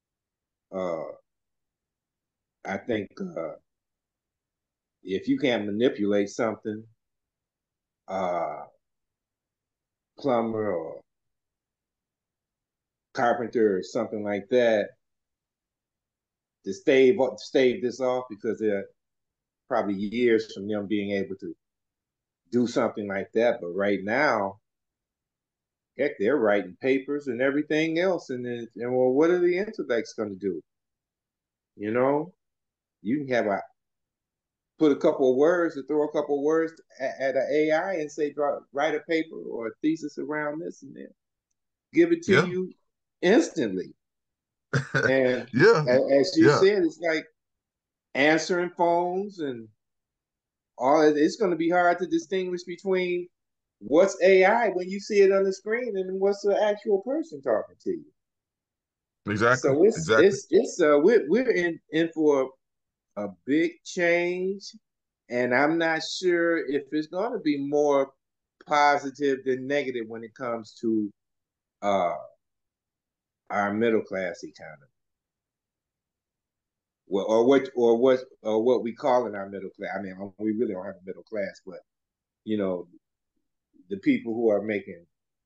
I think if you can't manipulate something, plumber or carpenter or something like that, to stave this off, because they're probably years from them being able to do something like that. But right now, heck, they're writing papers and everything else, and well, what are the intellects going to do? You know, you can put a couple of words, to throw a couple of words at an AI and say, write a paper or a thesis around this, and then give it to you instantly. And as you said, it's like answering phones and all. It's going to be hard to distinguish between what's AI when you see it on the screen and what's the actual person talking to you. Exactly. So it's we're in for a big change, and I'm not sure if it's going to be more positive than negative when it comes to our middle class economy. Well, what we call in our middle class. I mean, we really don't have a middle class, but you know, the people who are making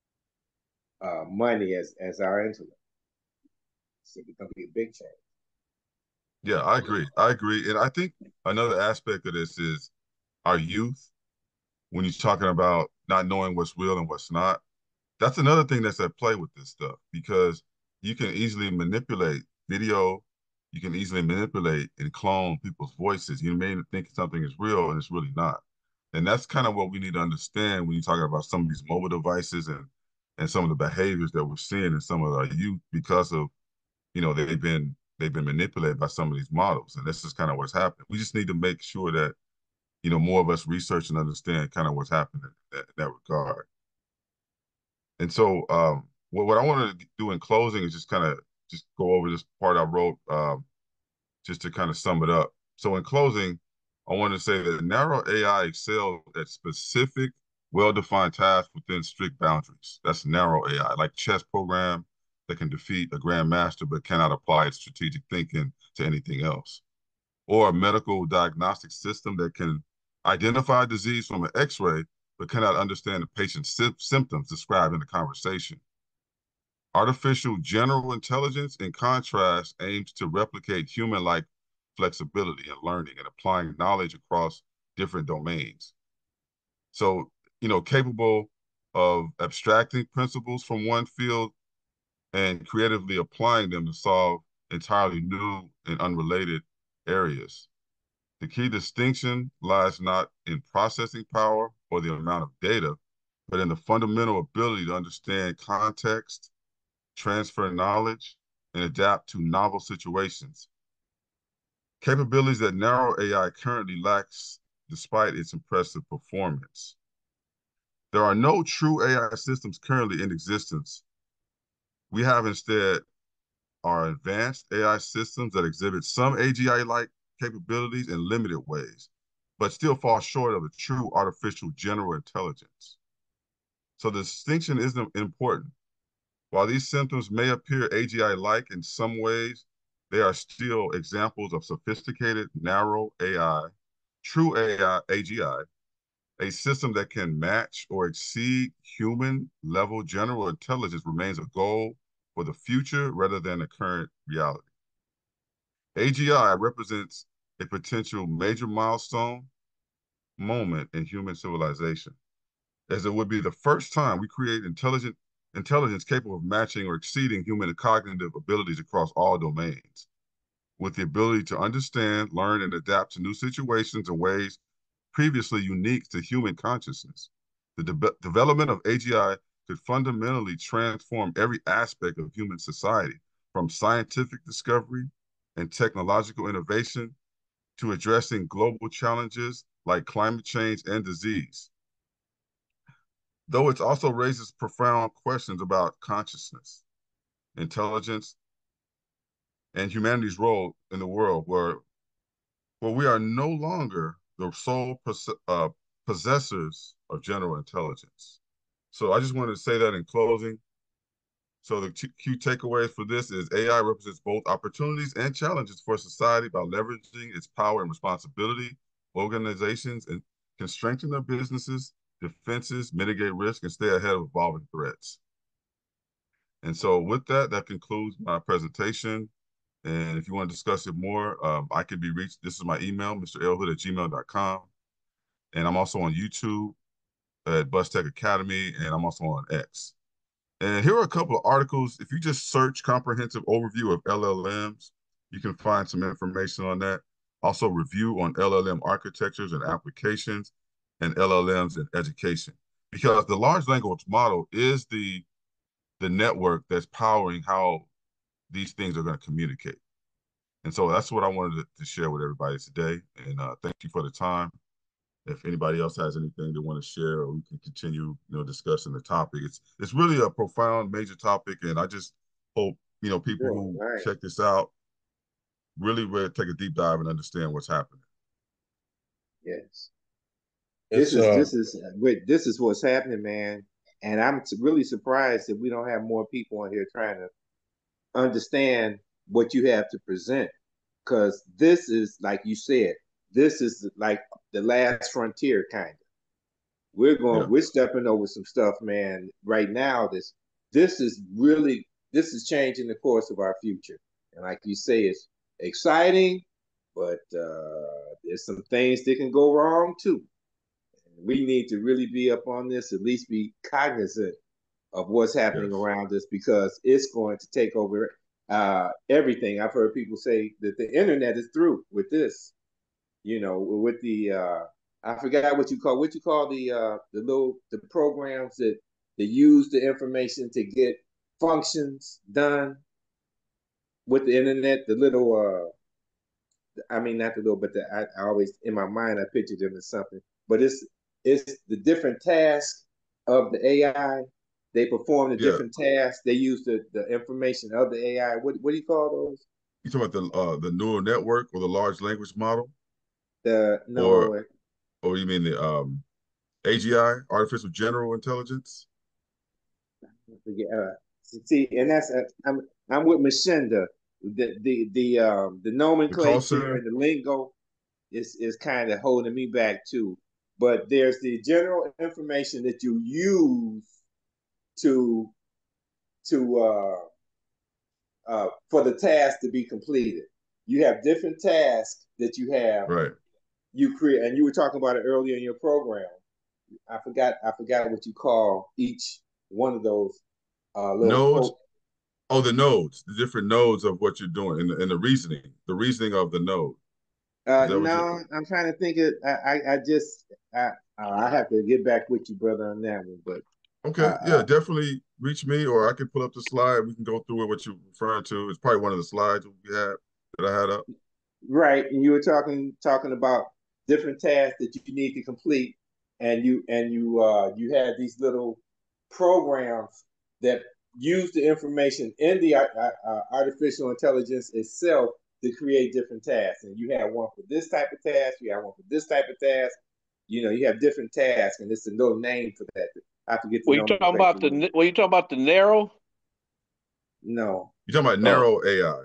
money as our intellect. So it's going to be a big change. Yeah, I agree. And I think another aspect of this is our youth. When you're talking about not knowing what's real and what's not, that's another thing that's at play with this stuff, because you can easily manipulate video. You can easily manipulate and clone people's voices. You may think something is real and it's really not. And that's kind of what we need to understand when you're talking about some of these mobile devices and some of the behaviors that we're seeing in some of our youth, because of, you know, they've been manipulated by some of these models. And this is kind of what's happening. We just need to make sure that, you know, more of us research and understand kind of what's happening in that regard. And so what I want to do in closing is just kind of just go over this part I wrote, just to kind of sum it up. So in closing, I want to say that narrow AI excels at specific, well-defined tasks within strict boundaries. That's narrow AI, like chess program that can defeat a grandmaster but cannot apply its strategic thinking to anything else. Or a medical diagnostic system that can identify disease from an X-ray but cannot understand the patient's symptoms described in the conversation. Artificial general intelligence, in contrast, aims to replicate human-like flexibility in learning and applying knowledge across different domains. So, you know, capable of abstracting principles from one field and creatively applying them to solve entirely new and unrelated areas. The key distinction lies not in processing power or the amount of data, but in the fundamental ability to understand context, transfer knowledge, and adapt to novel situations, capabilities that narrow AI currently lacks despite its impressive performance. There are no true AI systems currently in existence. We have instead are advanced AI systems that exhibit some AGI-like capabilities in limited ways, but still fall short of a true artificial general intelligence. So the distinction is important. While these systems may appear AGI-like in some ways, they are still examples of sophisticated, narrow AI, true AI, AGI, a system that can match or exceed human-level general intelligence remains a goal for the future rather than a current reality. AGI represents a potential major milestone moment in human civilization, as it would be the first time we create intelligence capable of matching or exceeding human cognitive abilities across all domains, with the ability to understand, learn, and adapt to new situations in ways previously unique to human consciousness. The development of AGI could fundamentally transform every aspect of human society, from scientific discovery and technological innovation to addressing global challenges like climate change and disease. Though it also raises profound questions about consciousness, intelligence, and humanity's role in the world where we are no longer the sole possessors of general intelligence. So I just wanted to say that in closing. So the key takeaways for this is AI represents both opportunities and challenges for society by leveraging its power and responsibility. Organizations can strengthen their businesses, defenses, mitigate risk, and stay ahead of evolving threats. And so with that, that concludes my presentation. And if you want to discuss it more, I can be reached. This is my email, mrlhood@gmail.com. And I'm also on YouTube at BusTech Academy, and I'm also on X. And here are a couple of articles. If you just search comprehensive overview of LLMs, you can find some information on that. Also review on LLM architectures and applications and LLMs in education. Because the large language model is the network that's powering how these things are going to communicate. And so that's what I wanted to share with everybody today. And thank you for the time. If anybody else has anything they want to share, or we can continue, discussing the topic. It's really a profound, major topic, and I just hope people who check this out really take a deep dive and understand what's happening. Yes, this is what's happening, man. And I'm really surprised that we don't have more people on here trying to understand what you have to present, because this is, like you said, this is like the last frontier, kind of. We're stepping over some stuff, man. Right now, this is changing the course of our future. And like you say, it's exciting, but there's some things that can go wrong too. We need to really be up on this, at least be cognizant of what's happening around us, because it's going to take over everything. I've heard people say that the internet is through with this. With the I forgot what you call the programs that use the information to get functions done with the internet. The little I mean, not the little, but I always, in my mind, I picture them as something. But it's the different tasks of the AI. They perform the different tasks. They use the information of the AI. What do you call those? You talking about the neural network or the large language model? Or you mean the AGI, artificial general intelligence? See, and that's I'm with Machinda. The nomenclature and the lingo is kind of holding me back too. But there's the general information that you use for the task to be completed. You have different tasks that you have. Right. You create, and you were talking about it earlier in your program. I forgot what you call each one of those nodes. Oh, the nodes, the different nodes of what you're doing, and the reasoning of the node. No, I'm trying to think of. I have to get back with you, brother, on that one. But okay, definitely reach me, or I can pull up the slide. We can go through what you're referring to. It's probably one of the slides we had that I had up. Right, and you were talking about different tasks that you need to complete, and you had these little programs that use the information in the artificial intelligence itself to create different tasks. And you have one for this type of task, you have one for this type of task. You know, you have different tasks, and it's a little name for that. I forget the Were you talking about Were you talking about the narrow? No. You're talking about narrow AI.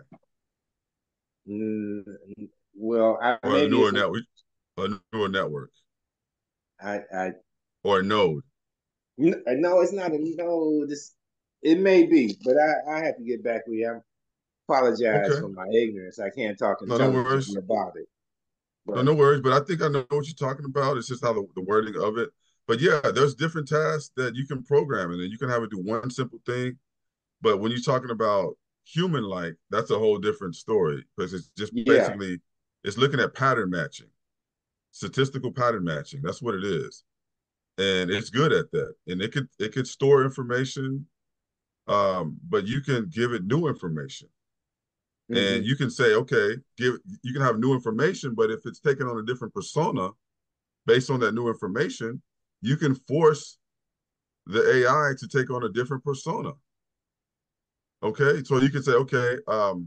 Well, or a newer network. A neural network. Or a node. No, it's not a node. It may be, but I have to get back with you. I apologize for my ignorance. I can't talk intelligently about it. But, no worries. But I think I know what you're talking about. It's just how the wording of it. But yeah, there's different tasks that you can program, and then you can have it do one simple thing. But when you're talking about human-like, that's a whole different story, because it's just basically it's looking at pattern matching, statistical pattern matching. That's what it is, and it's good at that. And it could store information, but you can give it new information, and you can say, okay, you can have new information, but if it's taken on a different persona based on that new information, you can force the AI to take on a different persona. Okay, so you can say, okay,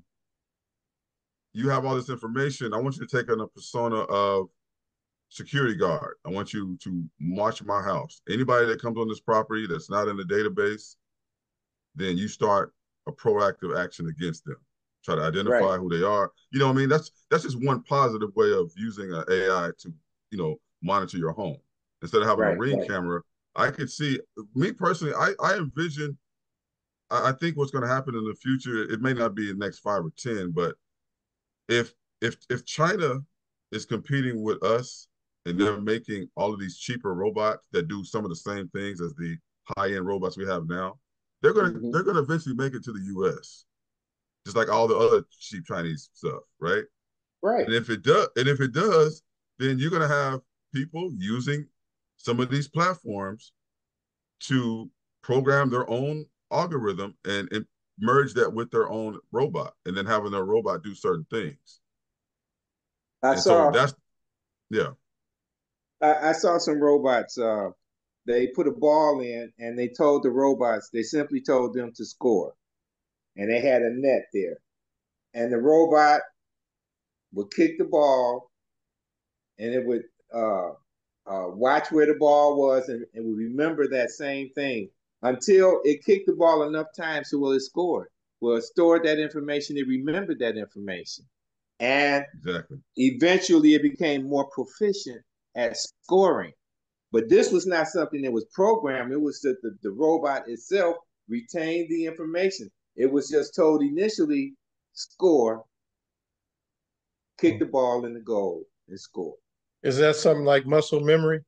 you have all this information. I want you to take on a persona of security guard. I want you to watch my house. Anybody that comes on this property that's not in the database, then you start a proactive action against them. Try to identify who they are. You know what I mean? That's just one positive way of using an AI to, monitor your home. Instead of having a ring camera, I could see, me personally, I envision, I think what's going to happen in the future, it may not be in the next 5 or 10, but if China is competing with us and they're making all of these cheaper robots that do some of the same things as the high-end robots we have now, they're gonna eventually make it to the U.S. just like all the other cheap Chinese stuff, right? Right. And if it does, then you're gonna have people using some of these platforms to program their own algorithm and merge that with their own robot, and then having their robot do certain things. I saw some robots. They put a ball in, and they told the robots, they simply told them to score, and they had a net there, and the robot would kick the ball, and it would watch where the ball was, and would remember that same thing until it kicked the ball enough times so it scored. Well, it stored that information, it remembered that information. And eventually it became more proficient at scoring. But this was not something that was programmed. It was that the robot itself retained the information. It was just told initially, score, kick the ball in the goal, and score. Is that something like muscle memory?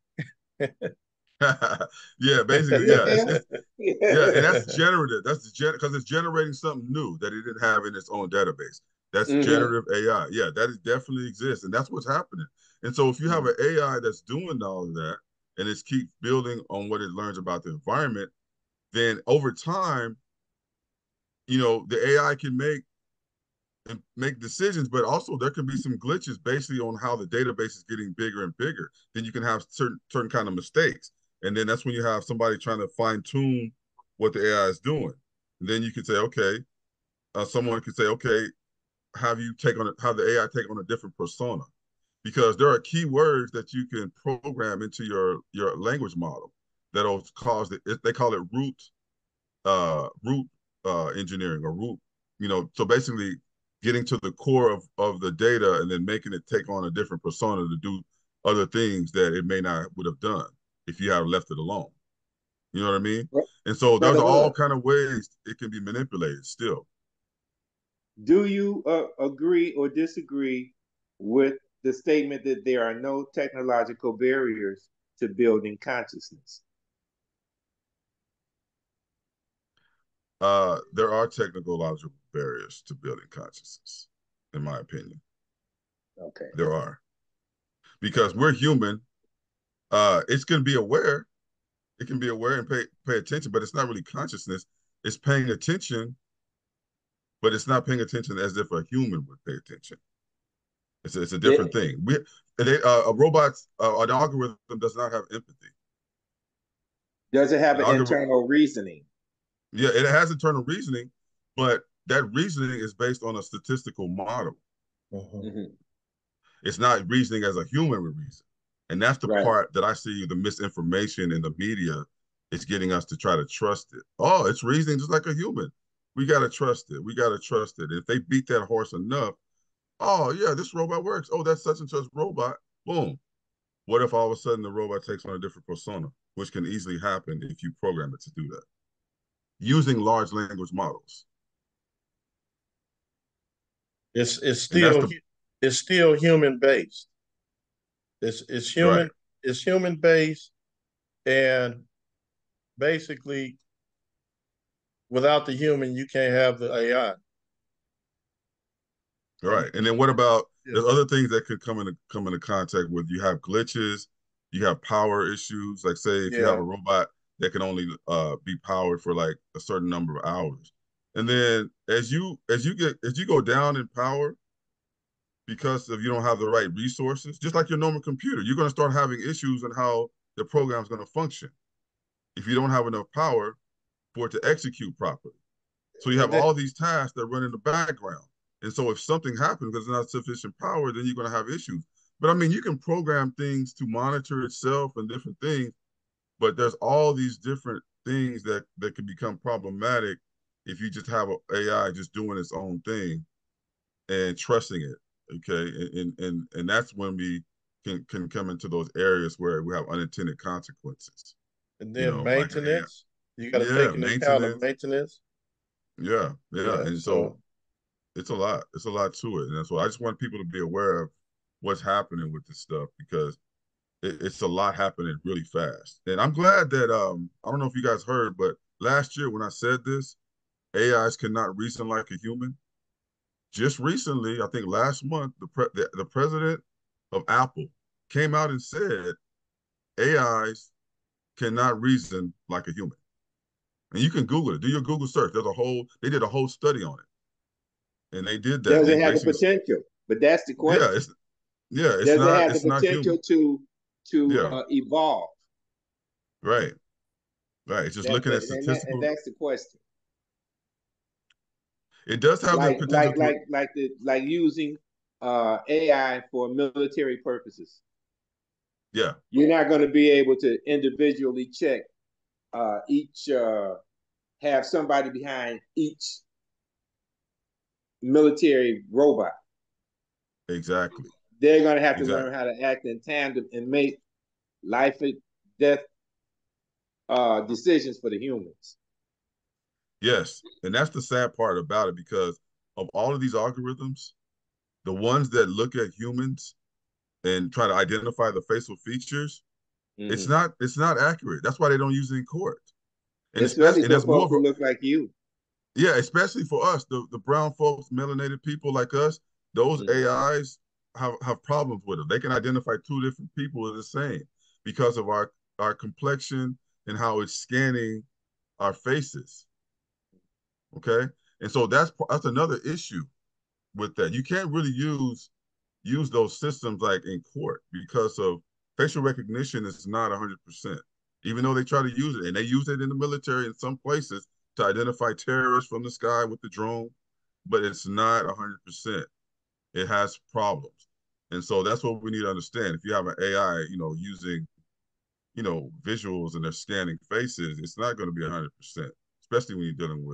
Yeah, basically, yeah. And that's generative. That's because it's generating something new that it didn't have in its own database. That's generative AI. Yeah, that definitely exists, and that's what's happening. And so if you have an AI that's doing all of that, and it keeps building on what it learns about the environment, then over time, the AI can make decisions, but also there can be some glitches basically on how the database is getting bigger and bigger. Then you can have certain kind of mistakes. And then that's when you have somebody trying to fine tune what the AI is doing. And then you can say, okay, someone could say, okay, have the AI take on a different persona, because there are keywords that you can program into your language model that'll cause they call it root engineering, or root, so basically getting to the core of the data and then making it take on a different persona to do other things that it may not would have done if you had left it alone. You know what I mean? And so there's all kind of ways it can be manipulated still. Do you agree or disagree with the statement that there are no technological barriers to building consciousness? There are technological barriers to building consciousness, in my opinion. Okay. There are. Because we're human. It's going to be aware. It can be aware and pay attention, but it's not really consciousness. It's paying attention, but it's not paying attention as if a human would pay attention. It's a different thing. A robot's an algorithm does not have empathy. Does it have an internal reasoning? Yeah, it has internal reasoning, but that reasoning is based on a statistical model. Mm-hmm. It's not reasoning as a human would reason. And that's the part that I see the misinformation in the media is getting us to try to trust it. Oh, it's reasoning just like a human. We got to trust it. We got to trust it. If they beat that horse enough, oh, yeah, this robot works. Oh, that's such and such robot. Boom. What if all of a sudden the robot takes on a different persona, which can easily happen if you program it to do that, using large language models. It's still human based. It's human. Right. It's human based, and basically, without the human, you can't have the AI. Right, and then what about there's other things that could come into contact with? You have glitches, you have power issues. Like say if you have a robot that can only be powered for like a certain number of hours, and then as you go down in power because of you don't have the right resources, just like your normal computer, you're going to start having issues in how the program's going to function if you don't have enough power for it to execute properly. So you have all these tasks that run in the background. And so if something happens because there's not sufficient power, then you're going to have issues. But I mean, you can program things to monitor itself and different things, but there's all these different things that can become problematic if you just have an AI just doing its own thing and trusting it. Okay. And that's when we can come into those areas where we have unintended consequences. And then maintenance. Like, you got to take into account of maintenance. Yeah. And so it's a lot to it. And that's why I just want people to be aware of what's happening with this stuff because it's a lot happening really fast. And I'm glad that, I don't know if you guys heard, but last year when I said this, AIs cannot reason like a human. Just recently, I think last month, the president of Apple came out and said AIs cannot reason like a human. And you can Google it. Do your Google search. They did a whole study on it. And they did that. Does it have the potential? But that's the question. It's Does it have the potential to evolve? Right. It's just looking at statistical. And that's the question. It does have the potential. Like using AI for military purposes. Yeah. You're not going to be able to individually check have somebody behind each military robot. Exactly. They're going to have to learn how to act in tandem and make life and death decisions for the humans. Yes. And that's the sad part about it because of all of these algorithms, the ones that look at humans and try to identify the facial features, it's not accurate. That's why they don't use it in court. And especially for folks who look like you. Yeah, especially for us, the brown folks, melanated people like us, those AIs have problems with them. They can identify two different people as the same because of our complexion and how it's scanning our faces. Okay, and so that's another issue with that. You can't really use those systems like in court because of facial recognition is not 100%. Even though they try to use it, and they use it in the military in some places to identify terrorists from the sky with the drone, but it's not 100%. It has problems. And so that's what we need to understand. If you have an AI, using, visuals and they're scanning faces, it's not going to be 100%, especially when you're dealing with,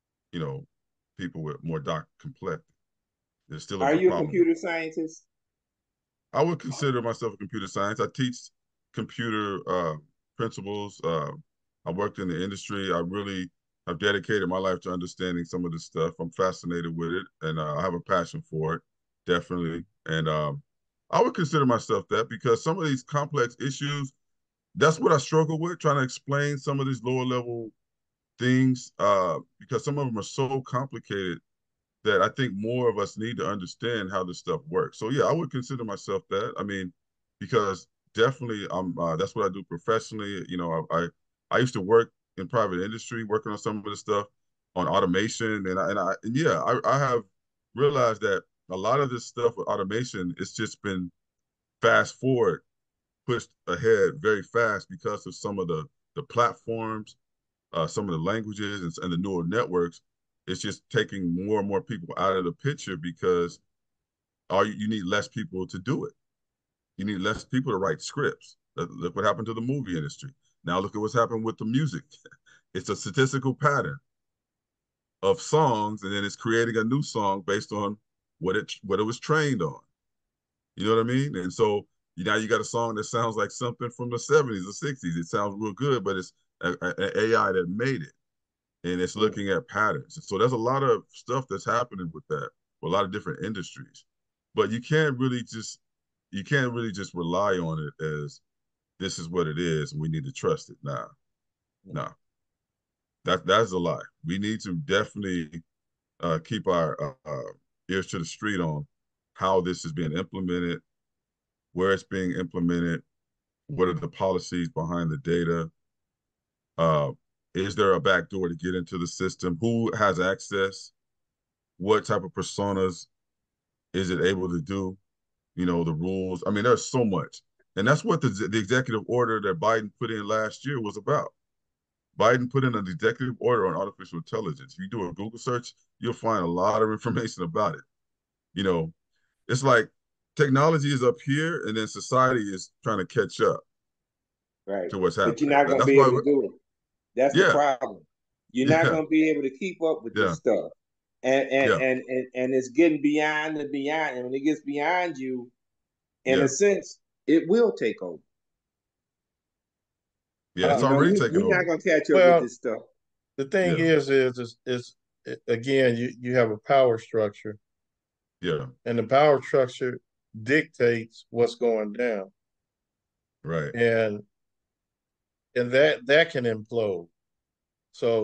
people with more dark complexion. There's still Are you a computer scientist? I would consider myself a computer science. I teach computer principles. I worked in the industry. I really have dedicated my life to understanding some of this stuff. I'm fascinated with it, and I have a passion for it, definitely. And I would consider myself that because some of these complex issues, that's what I struggle with, trying to explain some of these lower level things because some of them are so complicated that I think more of us need to understand how this stuff works. So yeah, I would consider myself that. I mean, because definitely that's what I do professionally. I used to work in private industry, working on some of this stuff on automation, and I have realized that a lot of this stuff with automation, it's just been fast forward, pushed ahead very fast because of some of the platforms, some of the languages and the neural networks. It's just taking more and more people out of the picture because you need less people to do it. You need less people to write scripts. Look what happened to the movie industry. Now look at what's happened with the music. It's a statistical pattern of songs, and then it's creating a new song based on what it was trained on. You know what I mean? And so now you got a song that sounds like something from the 70s or 60s. It sounds real good, but it's an AI that made it, and it's looking at patterns. And so there's a lot of stuff that's happening with that, with a lot of different industries. But you can't really just rely on it as this is what it is and we need to trust it. Nah. That's a lie. We need to definitely keep our ears to the street on how this is being implemented, where it's being implemented, what are the policies behind the data. Is there a back door to get into the system? Who has access? What type of personas is it able to do? You know, the rules. I mean, there's so much. And that's what the executive order that Biden put in last year was about. Biden put in an executive order on artificial intelligence. If you do a Google search, you'll find a lot of information about it. You know, it's like technology is up here and then society is trying to catch up to what's happening. But you're not going to be able to do it. That's the problem. You're not going to be able to keep up with this stuff. And it's getting beyond and beyond. And when it gets beyond you, in a sense, it will take over. Yeah, it's already taken over. We're not going to catch up with this stuff. The thing is again, you have a power structure. Yeah. And the power structure dictates what's going down. Right. And that can implode. So,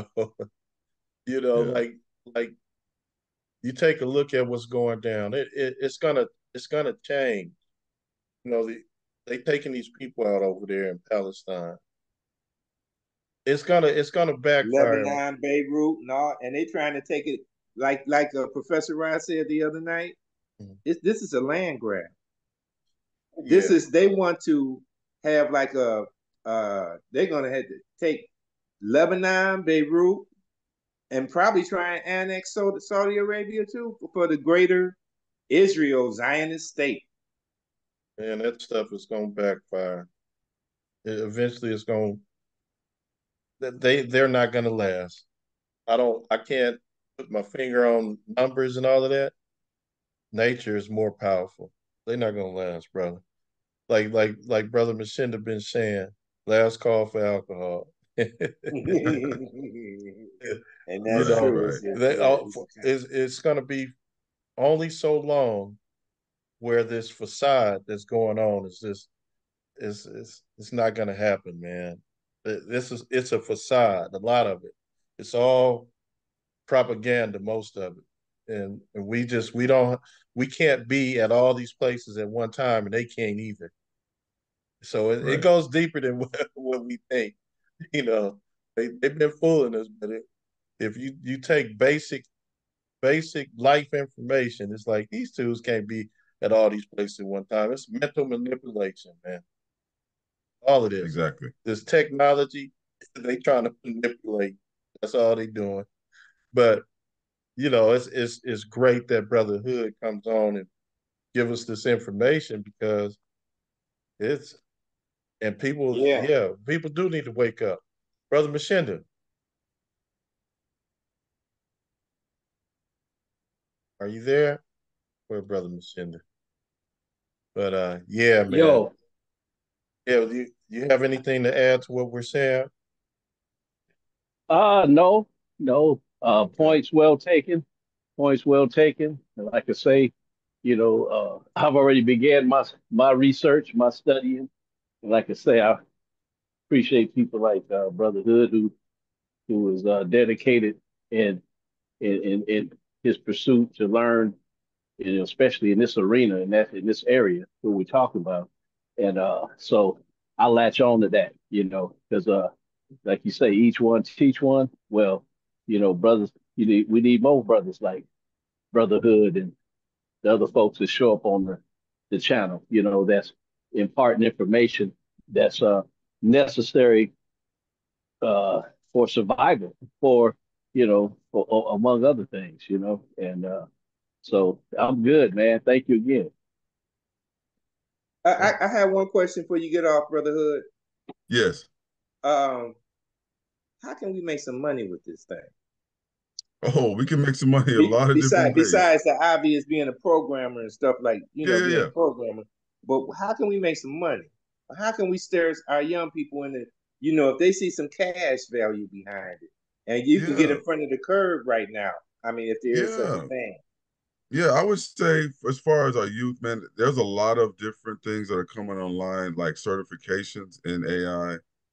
like you take a look at what's going down. It's gonna change. You know, they taking these people out over there in Palestine. It's gonna backfire. Lebanon, Beirut, and they trying to take it like Professor Rice said the other night. This is a land grab. They want to have like they're gonna have to take Lebanon, Beirut, and probably try and annex Saudi Arabia too for the greater Israel Zionist state. Man, that stuff is gonna backfire. Eventually, it's gonna. They're not gonna last. I can't put my finger on numbers and all of that. Nature is more powerful. They're not gonna last, brother. Like Brother Machinda been saying, last call for alcohol. And that's true. It's gonna be only so long where this facade that's going on it's not gonna happen, man. It's a facade, a lot of it. It's all propaganda, most of it. And we can't be at all these places at one time, and they can't either. So it goes deeper than what we think. You know, they've been fooling us, but if you take basic life information, it's like these tools can't be at all these places at one time. It's mental manipulation, man. All of this. Exactly. This technology, they trying to manipulate. That's all they doing. But it's great that Brother Hood comes on and give us this information because people do need to wake up. Brother Machinda, are you there? Where Brother Machinda? But man. Yo. Yeah, do you have anything to add to what we're saying? No. Points well taken. Points well taken. And like I say, I've already began my research, my studying. And like I say, I appreciate people like Brother Hood who is dedicated in his pursuit to learn, especially in this arena and in this area that we talk about. And so I latch on to that, because like you say, each one teach one. Well, brothers, we need more brothers like Brotherhood the other folks that show up on the channel, you know, that's imparting information that's necessary for survival, for, you know, among other things, you know. And so I'm good, man. Thank you again. I have one question before you get off, Brother Hood. Yes. How can we make some money with this thing? Oh, we can make some money a lot of different ways. Besides the obvious being a programmer and stuff like, you know, being a programmer. But how can we make some money? How can we steer our young people into, you know, if they see some cash value behind it, and you can get in front of the curve right now. I mean, if there is such a thing. Yeah, I would say as far as our youth, man, there's a lot of different things that are coming online, like certifications in AI,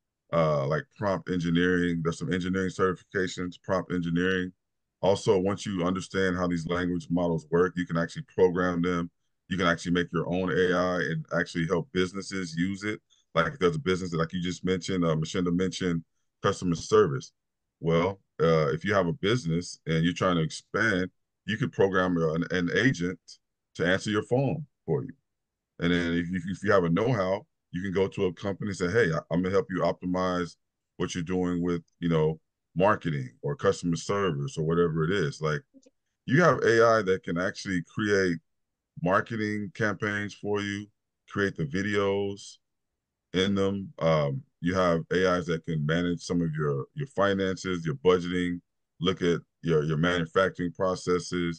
like prompt engineering. There's some engineering certifications, prompt engineering. Also, once you understand how these language models work, you can actually program them. You can actually make your own AI and actually help businesses use it. Like if there's a business that, like you just mentioned, Machinda mentioned customer service. Well, if you have a business and you're trying to expand, you could program an agent to answer your phone for you. And then if you have a know-how, you can go to a company and say, hey, I'm gonna help you optimize what you're doing with, you know, marketing or customer service or whatever it is. Like you have AI that can actually create marketing campaigns for you, create the videos in them. You have AIs that can manage some of your finances, your budgeting, look at your manufacturing processes.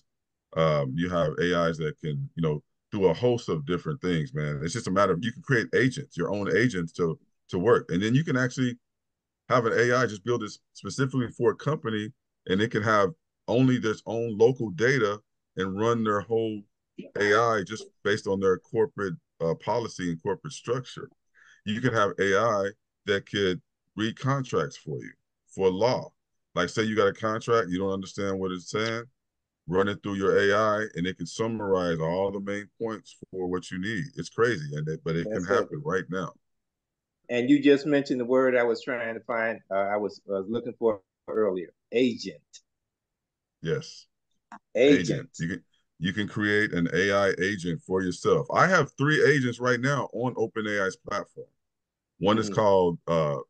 You have AIs that can, you know, do a host of different things, man. It's just a matter of you can create agents, your own agents to work. And then you can actually have an AI just build this specifically for a company, and it can have only its own local data and run their whole AI just based on their corporate policy and corporate structure. You can have AI that could read contracts for you for law. Like say you got a contract, you don't understand what it's saying, run it through your AI and it can summarize all the main points for what you need. It's crazy, but it can happen right now. And you just mentioned the word I was trying to find. I was looking for earlier. Agent. Yes. Agent. You can create an AI agent for yourself. I have 3 agents right now on OpenAI's platform. One is called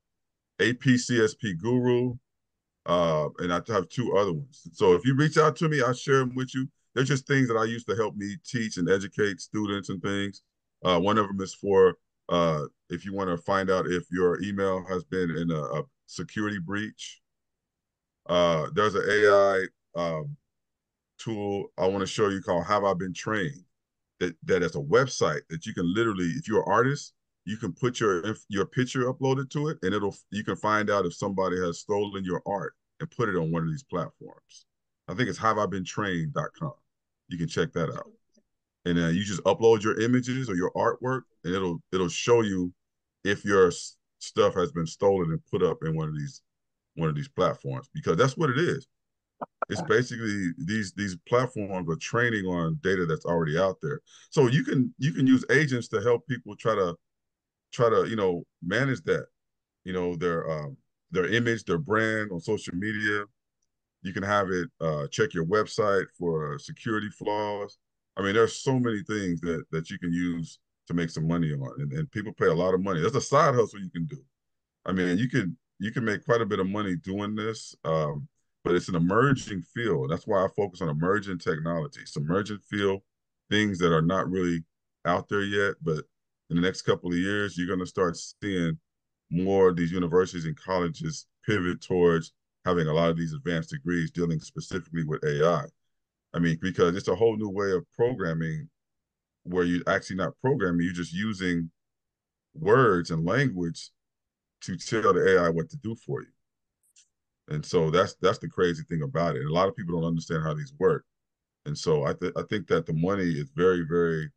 APCSP Guru, and I have 2 other ones. So if you reach out to me, I'll share them with you. They're just things that I use to help me teach and educate students and things. One of them is for if you want to find out if your email has been in a security breach. There's an AI tool I want to show you called Have I Been Trained? That is a website that you can literally, if you're an artist, you can put your picture uploaded to it, and you can find out if somebody has stolen your art and put it on one of these platforms. I think it's haveibeentrained.com. You can check that out. And then you just upload your images or your artwork, and it'll show you if your stuff has been stolen and put up in one of these platforms, because that's what it is. It's basically these platforms are training on data that's already out there. So you can use agents to help people try to you know, manage that, you know, their image, their brand on social media. You can have it check your website for security flaws. I mean, there's so many things that you can use to make some money on, and people pay a lot of money. There's a side hustle you can do. I mean, you can make quite a bit of money doing this, but it's an emerging field. That's why I focus on emerging technology. It's emerging field, things that are not really out there yet, but in the next couple of years, you're going to start seeing more of these universities and colleges pivot towards having a lot of these advanced degrees dealing specifically with AI. I mean, because it's a whole new way of programming where you're actually not programming, you're just using words and language to tell the AI what to do for you. And so that's the crazy thing about it. And a lot of people don't understand how these work. And so I think that the money is very, very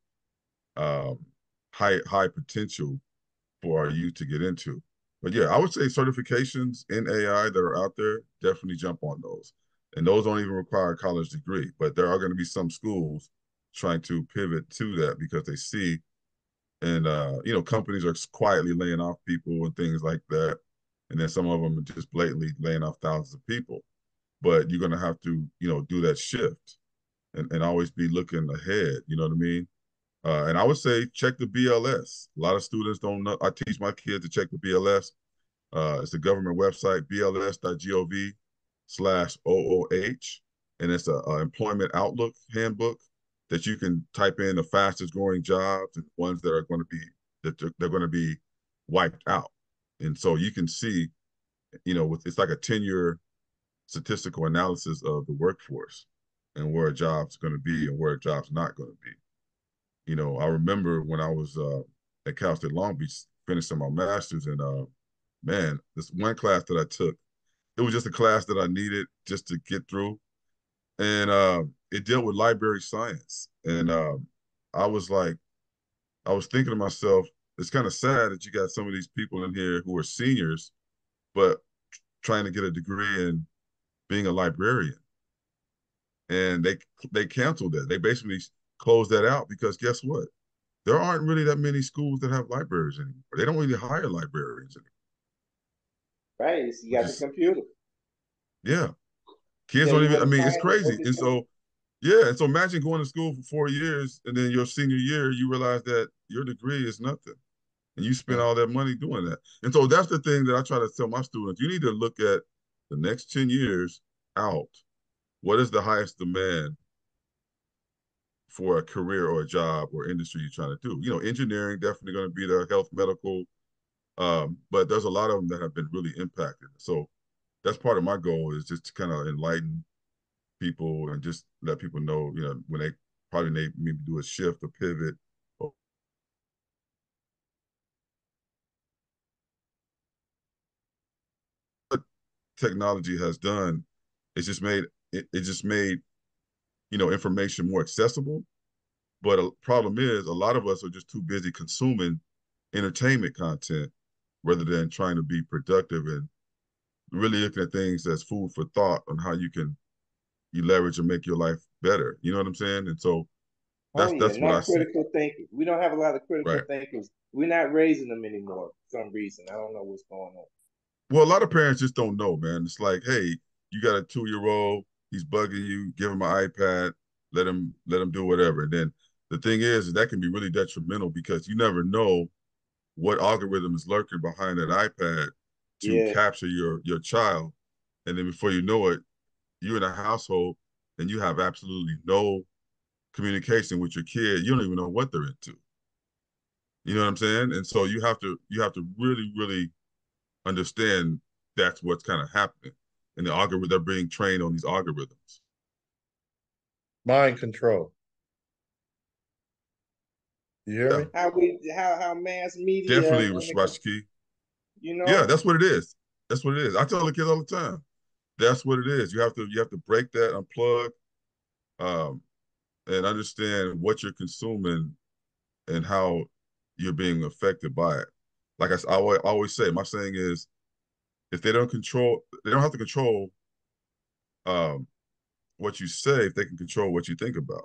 high potential for our youth to get into. But yeah, I would say certifications in AI that are out there, definitely jump on those. And those don't even require a college degree, but there are going to be some schools trying to pivot to that because they see, and you know, companies are quietly laying off people and things like that. And then some of them are just blatantly laying off thousands of people. But you're going to have to, you know, do that shift. and always be looking ahead. You know what I mean? And I would say check the BLS. A lot of students don't know. I teach my kids to check the BLS. It's the government website, bls.gov/OOH, and it's a employment outlook handbook that you can type in the fastest growing jobs and ones that are going to be they're going to be wiped out. And so you can see, it's like a 10-year statistical analysis of the workforce and where a job's going to be and where a job's not going to be. I remember when I was at Cal State Long Beach finishing my master's, and man, this one class that I took, it was just a class that I needed just to get through, and it dealt with library science. And I was thinking to myself, it's kind of sad that you got some of these people in here who are seniors, but trying to get a degree in being a librarian, and they canceled that. They basically closed that out because guess what? There aren't really that many schools that have libraries anymore. They don't really hire librarians anymore. Right. You got the computer. Yeah. Kids don't even, I mean, it's crazy. And so, yeah. And so imagine going to school for 4 years and then your senior year, you realize that your degree is nothing. And you spend all that money doing that. And so that's the thing that I try to tell my students. You need to look at the next 10 years out. What is the highest demand for a career or a job or industry you're trying to do? Engineering definitely going to be there, health, medical, but there's a lot of them that have been really impacted. So that's part of my goal, is just to kind of enlighten people and just let people know, when they probably maybe do a shift, a pivot. What technology has done is just made information more accessible. But a problem is a lot of us are just too busy consuming entertainment content rather than trying to be productive and really looking at things as food for thought on how you leverage and make your life better. You know what I'm saying? And so that's what I see. Critical thinking. We don't have a lot of critical thinkers. We're not raising them anymore for some reason. I don't know what's going on. Well, a lot of parents just don't know, man. It's like, hey, you got a 2-year-old, he's bugging you, give him an iPad, let him do whatever. And then the thing is that can be really detrimental because you never know what algorithm is lurking behind that iPad to capture your child. And then before you know it, you're in a household and you have absolutely no communication with your kid. You don't even know what they're into. You know what I'm saying? And so you have to really, really understand that's what's kind of happening. And the algorithm, they're being trained on these algorithms. Mind control. You hear me? How mass media definitely, Rashki. Yeah, that's what it is. That's what it is. I tell the kids all the time. That's what it is. You have to break that, unplug, and understand what you're consuming and how you're being affected by it. Like I always say, my saying is, if they don't have to control what you say, if they can control what you think about.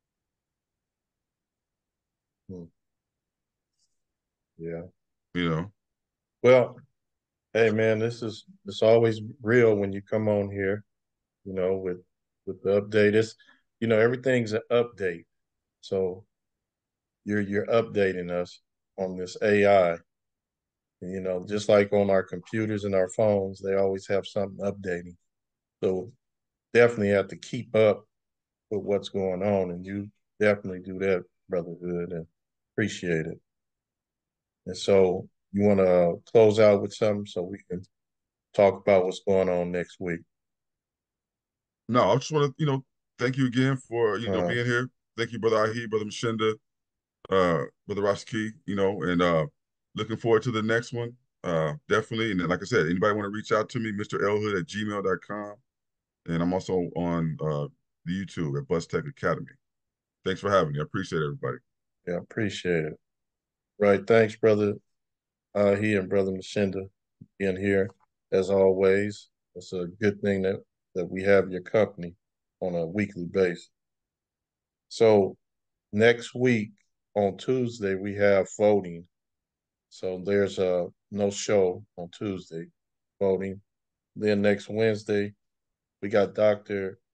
Yeah. Well, hey man, it's always real when you come on here, with the update. It's, everything's an update. So you're updating us on this AI. And, just like on our computers and our phones, they always have something updating. So definitely have to keep up with what's going on. And you definitely do that, Brother Hood, and appreciate it. And so you want to close out with something so we can talk about what's going on next week? No, I just want to, thank you again for, being here. Thank you, Brother Ahi, Brother Mashinda, Brother Rashki, and looking forward to the next one. Definitely. And then, like I said, anybody want to reach out to me, MrLhood@gmail.com. And I'm also on the YouTube at Bus Tech Academy. Thanks for having me. I appreciate everybody. Yeah, I appreciate it. Right. Thanks, Brother Ahi and Brother Mashinda, being here as always. It's a good thing that we have your company on a weekly basis. So next week on Tuesday, we have voting. So there's no show on Tuesday, voting. Then next Wednesday, we got Dr.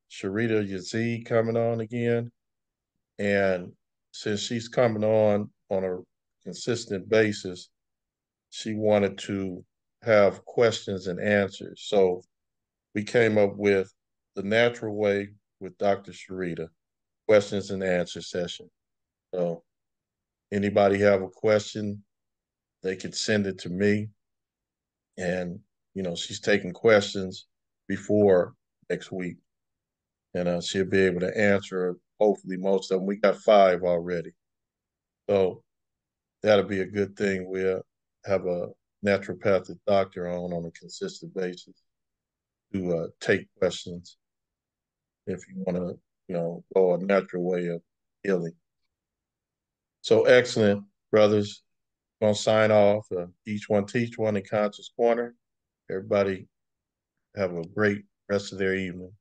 Sharita Yazid coming on again. And since she's coming on a consistent basis, she wanted to have questions and answers. So we came up with the natural way with Dr. Sharita, questions and answer session. So anybody have a question, they could send it to me. And, she's taking questions before next week. And she'll be able to answer, hopefully, most of them. We got 5 already. So that'll be a good thing. We'll have a naturopathic doctor on a consistent basis to take questions if you want to, go a natural way of healing. So excellent, brothers. Gonna sign off. Each one teach one in Conscious Corner. Everybody have a great rest of their evening.